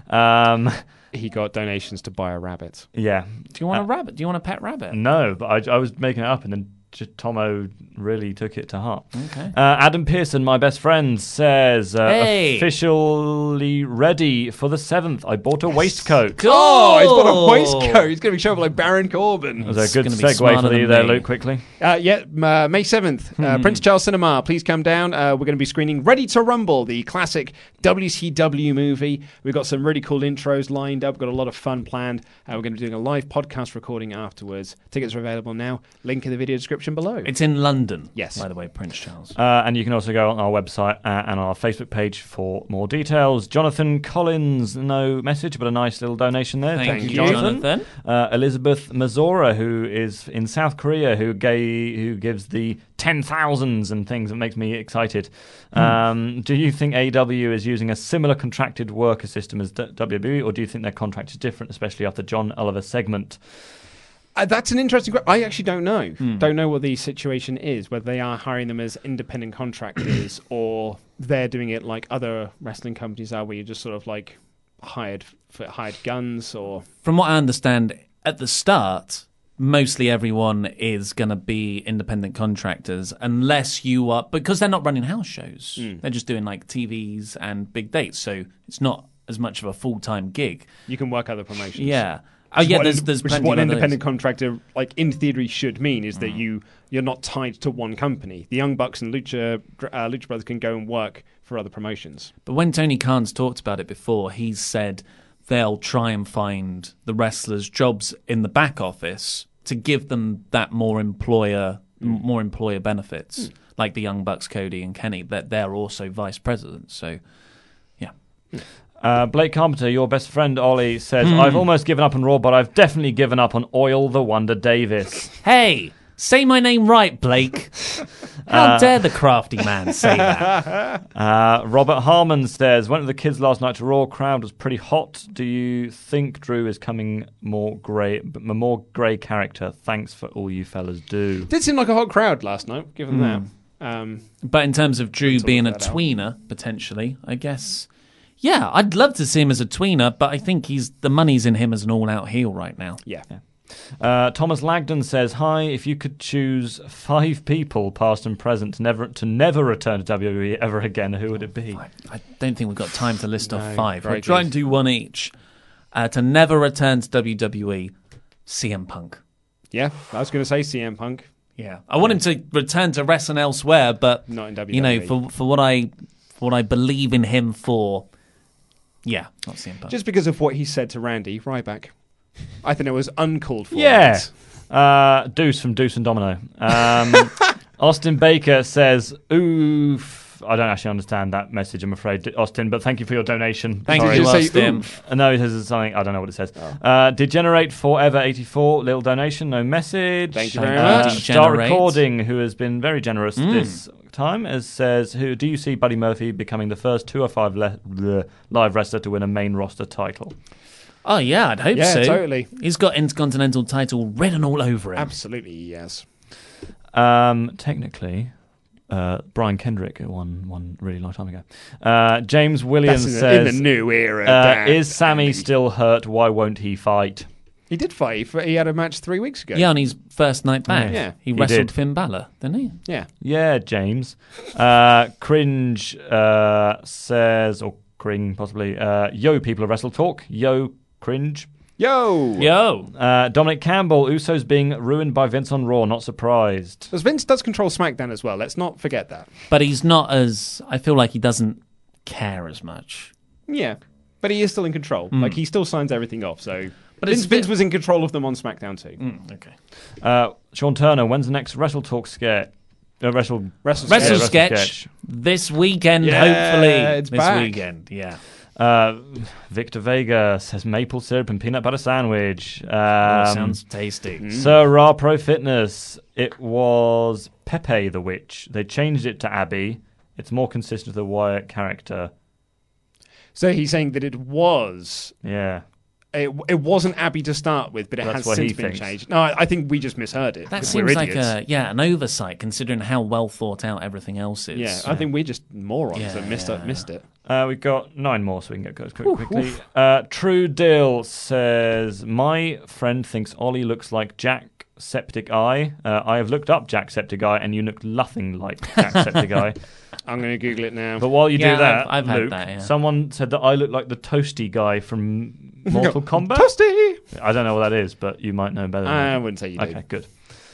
Um, He got donations to buy a rabbit. yeah. Do you want Uh, a rabbit? Do you want a pet rabbit? No, but I, I was making it up and then just Tomo really took it to heart. Okay. Uh, Adam Pearson, my best friend, says, uh, Hey. officially ready for the seventh. I bought a waistcoat. Cool. Oh, he's got a waistcoat. He's going to be showing up like Baron Corbin. Was a It's good gonna be segue smarter for you than there, me. Luke, quickly? Uh, yeah, uh, May seventh, uh, Hmm. Prince Charles Cinema. Please come down. Uh, we're going to be screening Ready to Rumble, the classic W C W movie. We've got some really cool intros lined up. We've got a lot of fun planned. Uh, we're going to be doing a live podcast recording afterwards. Tickets are available now. Link in the video description below. It's in London. Yes. By the way, Prince Charles. Uh, and you can also go on our website uh, and our Facebook page for more details. Jonathan Collins, no message, but a nice little donation there. Thank, Thank you, you, Jonathan. Uh, Elizabeth Mazora, who is in South Korea, who gave, who gives the ten thousands and things that makes me excited. Um, do you think A E W is using a similar contracted worker system as D- W W E, or do you think their contract is different, especially after John Oliver's segment? Uh, that's an interesting question. I actually don't know. Don't know what the situation is, whether they are hiring them as independent contractors or they're doing it like other wrestling companies are, where you just sort of like hired for hired guns or. From what I understand, at the start, mostly everyone is going to be independent contractors unless you are, because they're not running house shows. Mm. They're just doing like T Vs and big dates. So it's not as much of a full-time gig. You can work other promotions. Yeah. Oh, Which is yeah, what there's, an- there's which is plenty what an of independent others. contractor, like in theory, should mean is that you you're not tied to one company. The Young Bucks and Lucha uh, Lucha Brothers can go and work for other promotions. But when Tony Khan's talked about it before, he's said they'll try and find the wrestlers jobs in the back office to give them that more employer m- more employer benefits, like the Young Bucks, Cody and Kenny, that they're also vice presidents. So, yeah. Uh, Blake Carpenter, your best friend Ollie, says, Hmm. I've almost given up on Raw, but I've definitely given up on Oil the Wonder Davis. Hey, say my name right, Blake. How dare the crafty man say that? Uh, Robert Harmon says, went with the kids last night to Raw. Crowd was pretty hot. Do you think Drew is coming more grey, a more grey character? Thanks for all you fellas do. Did seem like a hot crowd last night, given that. Um, But in terms of Drew Sort being a that out. tweener, potentially, I guess, yeah, I'd love to see him as a tweener, but I think he's the money's in him as an all-out heel right now. yeah. Uh, Thomas Lagden says, hi, if you could choose five people, past and present, to never to never return to W W E ever again, who would it be? I, I don't think we've got time to list off No, five. very We'll try good. and do one each. Uh, to never return to W W E, C M Punk. Yeah, I was going to say C M Punk. Yeah, I want him to return to wrestling elsewhere, but Not in W you W E. know, for for what I for what I believe in him for, yeah, not C M Punk. Just because of what he said to Randy Ryback. I think it was uncalled for. Yeah. Uh, Deuce from Deuce and Domino. Um, Austin Baker says, oof. I don't actually understand that message, I'm afraid, Austin, but thank you for your donation. Thank Sorry. you, Did you say Austin. oof? Uh, No, it says something. I don't know what it says. Uh, Degenerate Forever eighty-four, little donation, no message. Thank you very Uh, much. Star Degenerate. Recording, who has been very generous Mm. this time, as says, "Who do you see Buddy Murphy becoming the first two or five le- bleh, live wrestler to win a main roster title?" Oh yeah, I'd hope Yeah, so. totally. He's got Intercontinental title written all over him. Absolutely, yes. Um, technically, uh, Brian Kendrick won one really long time ago. Uh, James Williams That's in, the, says, in the new era. uh, Dan. "Is Sammy still hurt? Why won't he fight?" He did fight. He he had a match three weeks ago. Yeah, on his first night back, Yeah. he, He wrestled did. Finn Balor, didn't he? Yeah. Yeah, James. Uh, Cringe uh, says, or Cring possibly, uh, yo, people of Wrestle Talk. Yo, Cringe. Yo! Yo, Uh, Dominic Campbell, Usos being ruined by Vince on Raw, not surprised. Because Vince does control SmackDown as well. Let's not forget that. but he's not as. I feel like he doesn't care as much. Yeah. But he is still in control. Like, he still signs everything off, so... But Vince, it's- Vince was in control of them on SmackDown too. Mm, okay. Uh, Sean Turner, when's the next Wrestle Talk sketch? Uh, Wrestle, Wrestle, Wrestle Yeah, Wrestle sketch, sketch. this weekend, Yeah, hopefully. it's this back. weekend, yeah. Uh, Victor Vega says maple syrup and peanut butter sandwich. Um, oh, sounds tasty. Mm. Sir Ra Pro Fitness. It was Pepe the Witch. They changed it to Abby. It's more consistent with the Wyatt character. So he's saying that it was... Yeah. It, it wasn't Abby to start with, but it That's has what since he been thinks. changed. No, I, I think we just misheard it. That 'cause seems we're like idiots. a yeah an oversight considering how well thought out everything else is. Yeah, I think we're just morons Yeah, that missed, yeah, it, missed it. Uh, we've got nine more, so we can get those quick, quickly. Uh, True Dill says, my friend thinks Ollie looks like Jack Septic Eye. Uh, I have looked up Jack Septic Eye, and you look nothing like Jack Septic Eye. I'm going to Google it now. But while you Yeah, do that, I've- I've had Luke, that, yeah. someone said that I look like the toasty guy from Mortal Kombat. Toasty! I don't know what that is, but you might know better than I me. wouldn't say you do. Okay, good.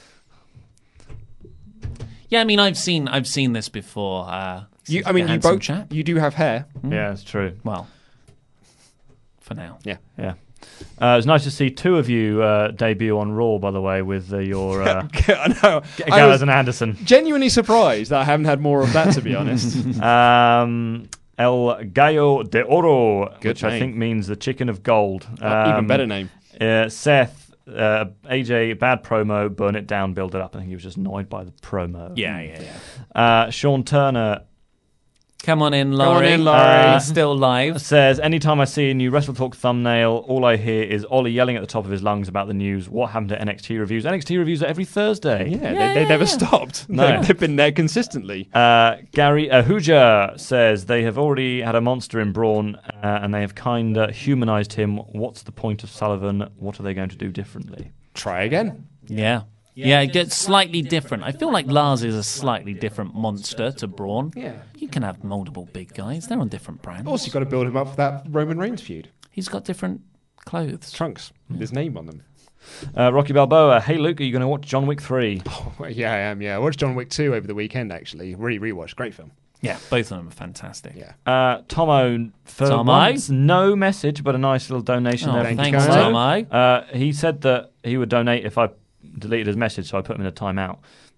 Yeah, I mean, I've seen I've seen this before. Uh, You, I mean, you handsome both, chap. you do have hair. Yeah, it's true. Well, for now. Yeah. Yeah. Uh, it's nice to see two of you uh, debut on Raw, by the way, with uh, your uh, I know. I Gallows was and Anderson. genuinely surprised that I haven't had more of that, to be honest. Um, El Gallo de Oro, Good which I name. think means the chicken of gold. Oh, even Um, better name. Uh, Seth, uh, A J, bad promo, burn it down, build it up. I think he was just annoyed by the promo. Yeah, yeah, yeah. Uh, Sean Turner Come on in, on Laurie. in, Laurie. Uh, still live. says, anytime I see a new Wrestle Talk thumbnail, all I hear is Ollie yelling at the top of his lungs about the news. What happened to N X T reviews? N X T reviews are every Thursday. Yeah, Yeah, they, they never yeah. stopped. No. They, they've been there consistently. Uh, Gary Ahuja says they have already had a monster in Braun uh, and they have kind of humanized him. What's the point of Sullivan? What are they going to do differently? Try again. Yeah. Yeah, it gets slightly different. I feel like Lars is a slightly different monster to Braun. Yeah. You can have multiple big guys. They're on different brands. Also, you've got to build him up for that Roman Reigns feud. He's got different clothes. Trunks with his name on them. Uh, Rocky Balboa, hey Luke, are you going to watch John Wick three? Oh, yeah, I am. Yeah, I watched John Wick two over the weekend. Actually, really rewatched. Great film. Yeah, both of them are fantastic. Yeah. Uh, Tomo, for Tomo? once, no message, but a nice little donation Oh, there. Thank from you, thanks, Tomo. Tomo. Uh, he said that he would donate if I deleted his message, so I put him in a timeout.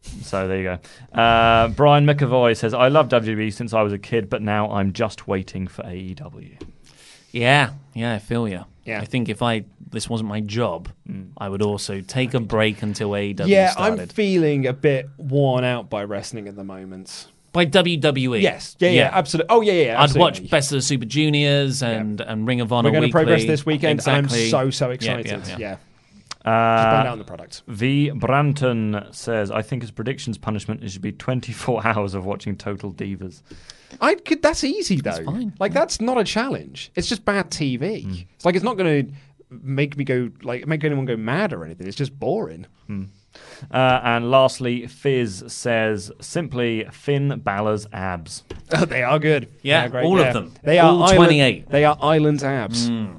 So there you go. Uh, Brian McAvoy says, I love W W E since I was a kid, but now I'm just waiting for A E W. Yeah, yeah, I feel you. Yeah. I think if I this wasn't my job, mm. I would also take a break until A E W yeah, started. I'm feeling a bit worn out by wrestling at the moment. By W W E? Yes. Yeah, yeah, yeah. absolutely. Oh, yeah, yeah, absolutely. I'd watch Best of the Super Juniors and, yeah. and Ring of Honor We're going Weekly. to progress this weekend, exactly. and I'm so, so excited. Yeah. yeah, yeah. yeah. Uh, Just find out on the product. V. Branton says, I think as predictions punishment, it should be twenty-four hours of watching Total Divas. I could. That's easy, though. That's fine. Like, yeah. that's not a challenge. It's just bad T V. Mm. It's like, it's not going to make me go, like, make anyone go mad or anything. It's just boring. Mm. Uh, and lastly, Fizz says, simply Finn Balor's abs. Oh, they are good. Yeah, great. all yeah. of them. They all are twenty-eight. Island, they are Island abs. Mm.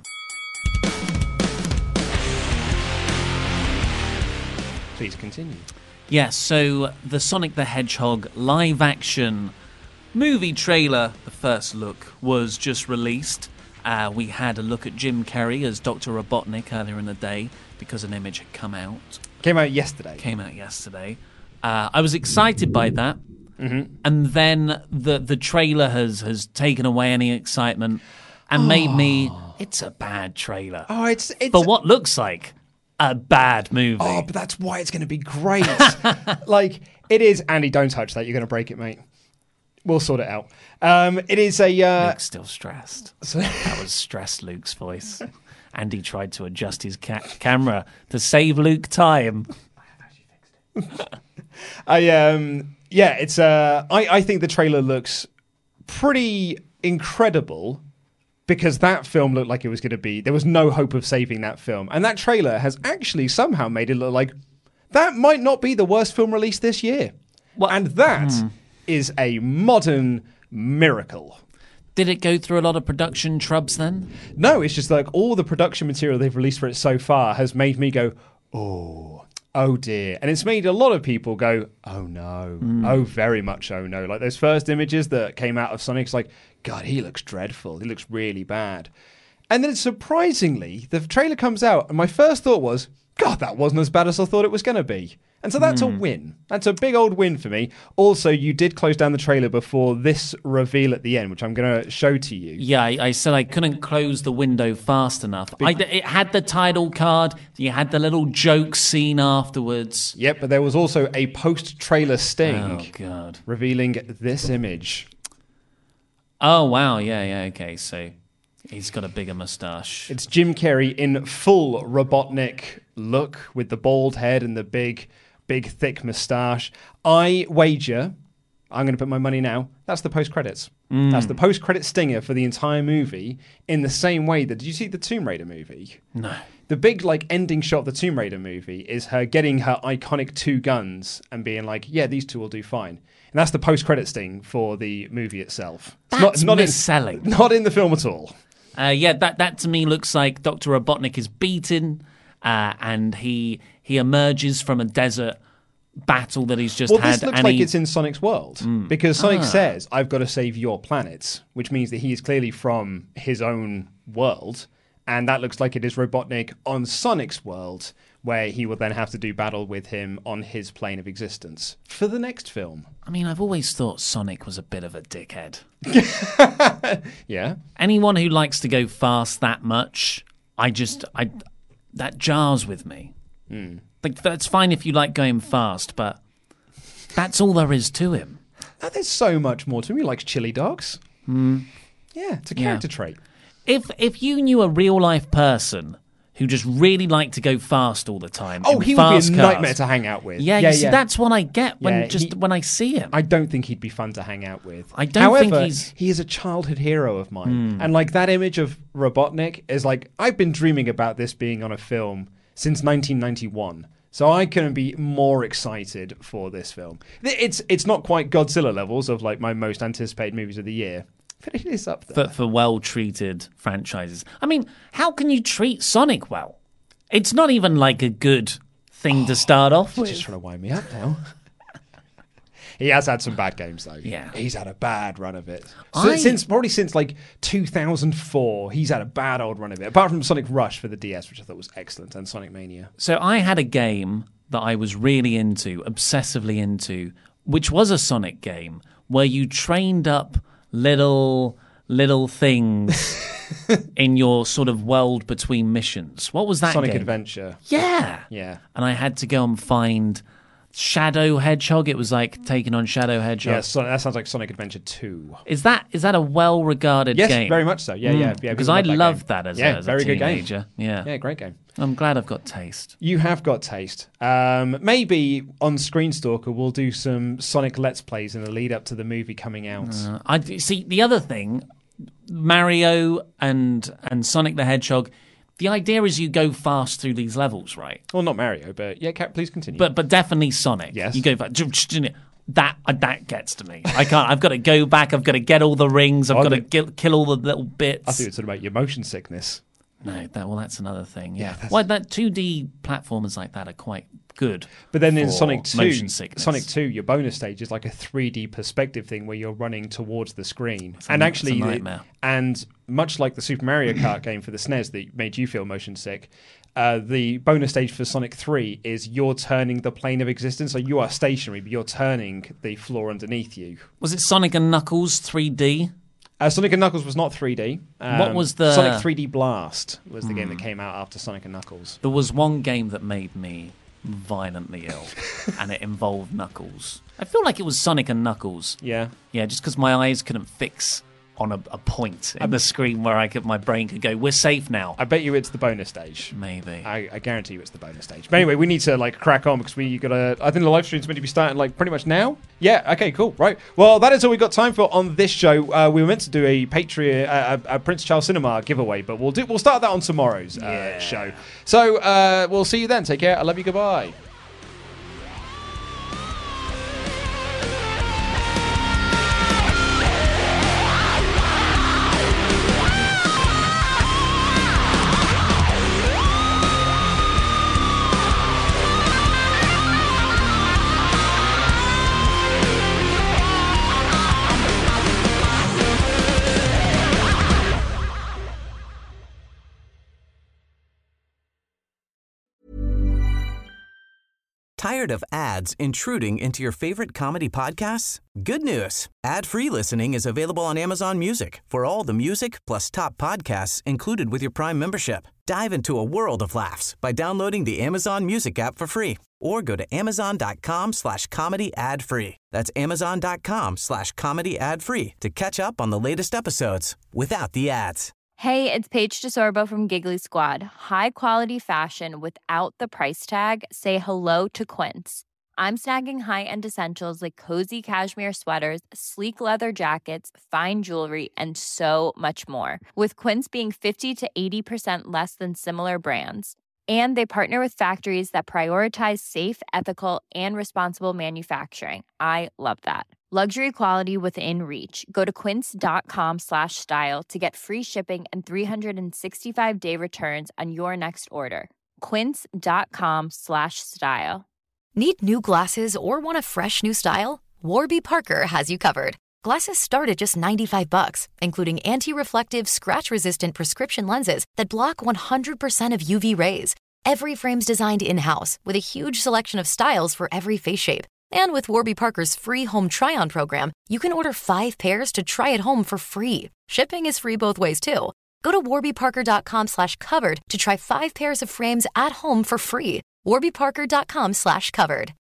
Please continue. Yes, so the Sonic the Hedgehog live action movie trailer, the first look, was just released. Uh, we had a look at Jim Carrey as Doctor Robotnik earlier in the day because an image had come out. Came out yesterday. Came out yesterday. Uh, I was excited by that. Mm-hmm. And then the the trailer has, has taken away any excitement and oh. made me... It's a bad trailer. Oh, it's... it's For what looks like a bad movie. Oh, but that's why it's going to be great. Like, it is... Andy, don't touch that. You're going to break it, mate. We'll sort it out. Um, it is a... Uh... Luke's still stressed. That was stressed Luke's voice. Andy tried to adjust his ca- camera to save Luke time. I have actually fixed it. I um yeah, it's uh I, I think the trailer looks pretty incredible because that film looked like it was going to be... There was no hope of saving that film. And that trailer has actually somehow made it look like that might not be the worst film released this year. Well, and that hmm. is a modern miracle. Did it go through a lot of production trubs then? No, it's just like all the production material they've released for it so far has made me go, oh, oh dear. And it's made a lot of people go, oh no, mm. oh very much oh no. Like those first images that came out of Sonic, it's like, God, he looks dreadful. He looks really bad. And then surprisingly, the trailer comes out and my first thought was, God, that wasn't as bad as I thought it was going to be. And so that's mm. a win. That's a big old win for me. Also, you did close down the trailer before this reveal at the end, which I'm going to show to you. Yeah, I, I said I couldn't close the window fast enough. I, it had the title card. You had the little joke scene afterwards. Yep, but there was also a post-trailer sting. Oh, God. Revealing this image. Oh, wow. Yeah, yeah, okay. So he's got a bigger moustache. It's Jim Carrey in full Robotnik look with the bald head and the big... big, thick moustache. I wager, I'm going to put my money now, that's the post-credits. Mm. That's the post-credit stinger for the entire movie in the same way that... Did you see the Tomb Raider movie? No. The big, like, ending shot of the Tomb Raider movie is her getting her iconic two guns and being like, yeah, these two will do fine. And that's the post-credit sting for the movie itself. That's it's not, not mis-selling. In, not in the film at all. Uh, yeah, that, that to me looks like Doctor Robotnik is beaten uh, and he... He emerges from a desert battle that he's just well, had. Well, this looks and like he... it's in Sonic's world. Mm. Because Sonic ah. says, I've got to save your planet, which means that he is clearly from his own world. And that looks like it is Robotnik on Sonic's world, where he will then have to do battle with him on his plane of existence for the next film. I mean, I've always thought Sonic was a bit of a dickhead. Yeah. Anyone who likes to go fast that much, I just... I that jars with me. Mm. Like, that's fine if you like going fast, but that's all there is to him. Now, there's so much more to him. He likes chili dogs. Mm. Yeah, it's a character yeah. trait. If if you knew a real life person who just really liked to go fast all the time, oh, he would be a cars, nightmare to hang out with. Yeah, yeah, you see, yeah. that's what I get when yeah, just he, when I see him. I don't think he'd be fun to hang out with. I don't However, think he's. He is a childhood hero of mine, mm. and like that image of Robotnik is like I've been dreaming about this being on a film since nineteen ninety-one. So I couldn't be more excited for this film. It's it's not quite Godzilla levels of like my most anticipated movies of the year, but it is up there. For, for well-treated franchises. I mean, how can you treat Sonic well? It's not even like a good thing oh, to start off with. Just trying to wind me up now. He has had some bad games, though. Yeah. He's had a bad run of it. So I... Since Probably since, like, two thousand four, he's had a bad old run of it. Apart from Sonic Rush for the D S, which I thought was excellent, and Sonic Mania. So I had a game that I was really into, obsessively into, which was a Sonic game where you trained up little little things in your sort of world between missions. What was that Sonic game? Adventure. Yeah. Yeah. And I had to go and find Shadow Hedgehog. It was like taking on Shadow Hedgehog. Yeah, so that sounds like Sonic Adventure two. Is that is that a well-regarded yes, game? Yes, very much so. Yeah, mm. yeah, yeah. Because I love that loved game. that as, yeah, a, as very a teenager. Good game. Yeah, yeah, great game. I'm glad I've got taste. You have got taste. Um, maybe on Screenstalker we'll do some Sonic Let's Plays in the lead up to the movie coming out. Uh, I see. The other thing, Mario and and Sonic the Hedgehog. The idea is you go fast through these levels, right? Well, not Mario, but yeah, Cat, please continue. But but definitely Sonic. Yes. You go fast. That that gets to me. I can't. I've got to go back. I've got to get all the rings. I've I got think, to kill, kill all the little bits. I think it's about your motion sickness. No, that well, that's another thing. Yeah, yeah why that two D platformers like that are quite good. But then in Sonic two, motion sickness. Sonic two, your bonus stage is like a three D perspective thing where you're running towards the screen, it's and a, actually, it's a nightmare. And much like the Super Mario Kart game for the S N E S that made you feel motion sick. Uh, the bonus stage for Sonic three is you're turning the plane of existence, so you are stationary, but you're turning the floor underneath you. Was it Sonic and Knuckles three D? Uh, Sonic and Knuckles was not three D. Um, what was the Sonic three D Blast was the hmm. game that came out after Sonic and Knuckles. There was one game that made me violently ill, and it involved Knuckles. I feel like it was Sonic and Knuckles. Yeah, yeah, just because my eyes couldn't fix on a, a point in the screen where I could, my brain could go, we're safe now. I bet you it's the bonus stage. Maybe. I, I guarantee you it's the bonus stage. But anyway, we need to like crack on because we gotta. I think the live stream's meant to be starting like pretty much now. Yeah. Okay. Cool. Right. Well, that is all we got time for on this show. Uh, we were meant to do a Patreon, uh, a, a Prince Charles Cinema giveaway, but we'll do. We'll start that on tomorrow's uh, yeah. show. So uh, we'll see you then. Take care. I love you. Goodbye. Tired of ads intruding into your favorite comedy podcasts? Good news. Ad-free listening is available on Amazon Music for all the music plus top podcasts included with your Prime membership. Dive into a world of laughs by downloading the Amazon Music app for free or go to amazon.com slash comedy ad free. That's amazon.com slash comedy ad free to catch up on the latest episodes without the ads. Hey, it's Paige DeSorbo from Giggly Squad. High quality fashion without the price tag. Say hello to Quince. I'm snagging high-end essentials like cozy cashmere sweaters, sleek leather jackets, fine jewelry, and so much more. With Quince being fifty to eighty percent less than similar brands. And they partner with factories that prioritize safe, ethical, and responsible manufacturing. I love that. Luxury quality within reach. Go to quince.com slash style to get free shipping and three sixty-five day returns on your next order. Quince.com slash style. Need new glasses or want a fresh new style? Warby Parker has you covered. Glasses start at just ninety-five bucks, including anti-reflective, scratch-resistant prescription lenses that block one hundred percent of U V rays. Every frame's designed in-house with a huge selection of styles for every face shape. And with Warby Parker's free home try-on program, you can order five pairs to try at home for free. Shipping is free both ways, too. Go to warbyparker.com slash covered to try five pairs of frames at home for free. warbyparker.com slash covered.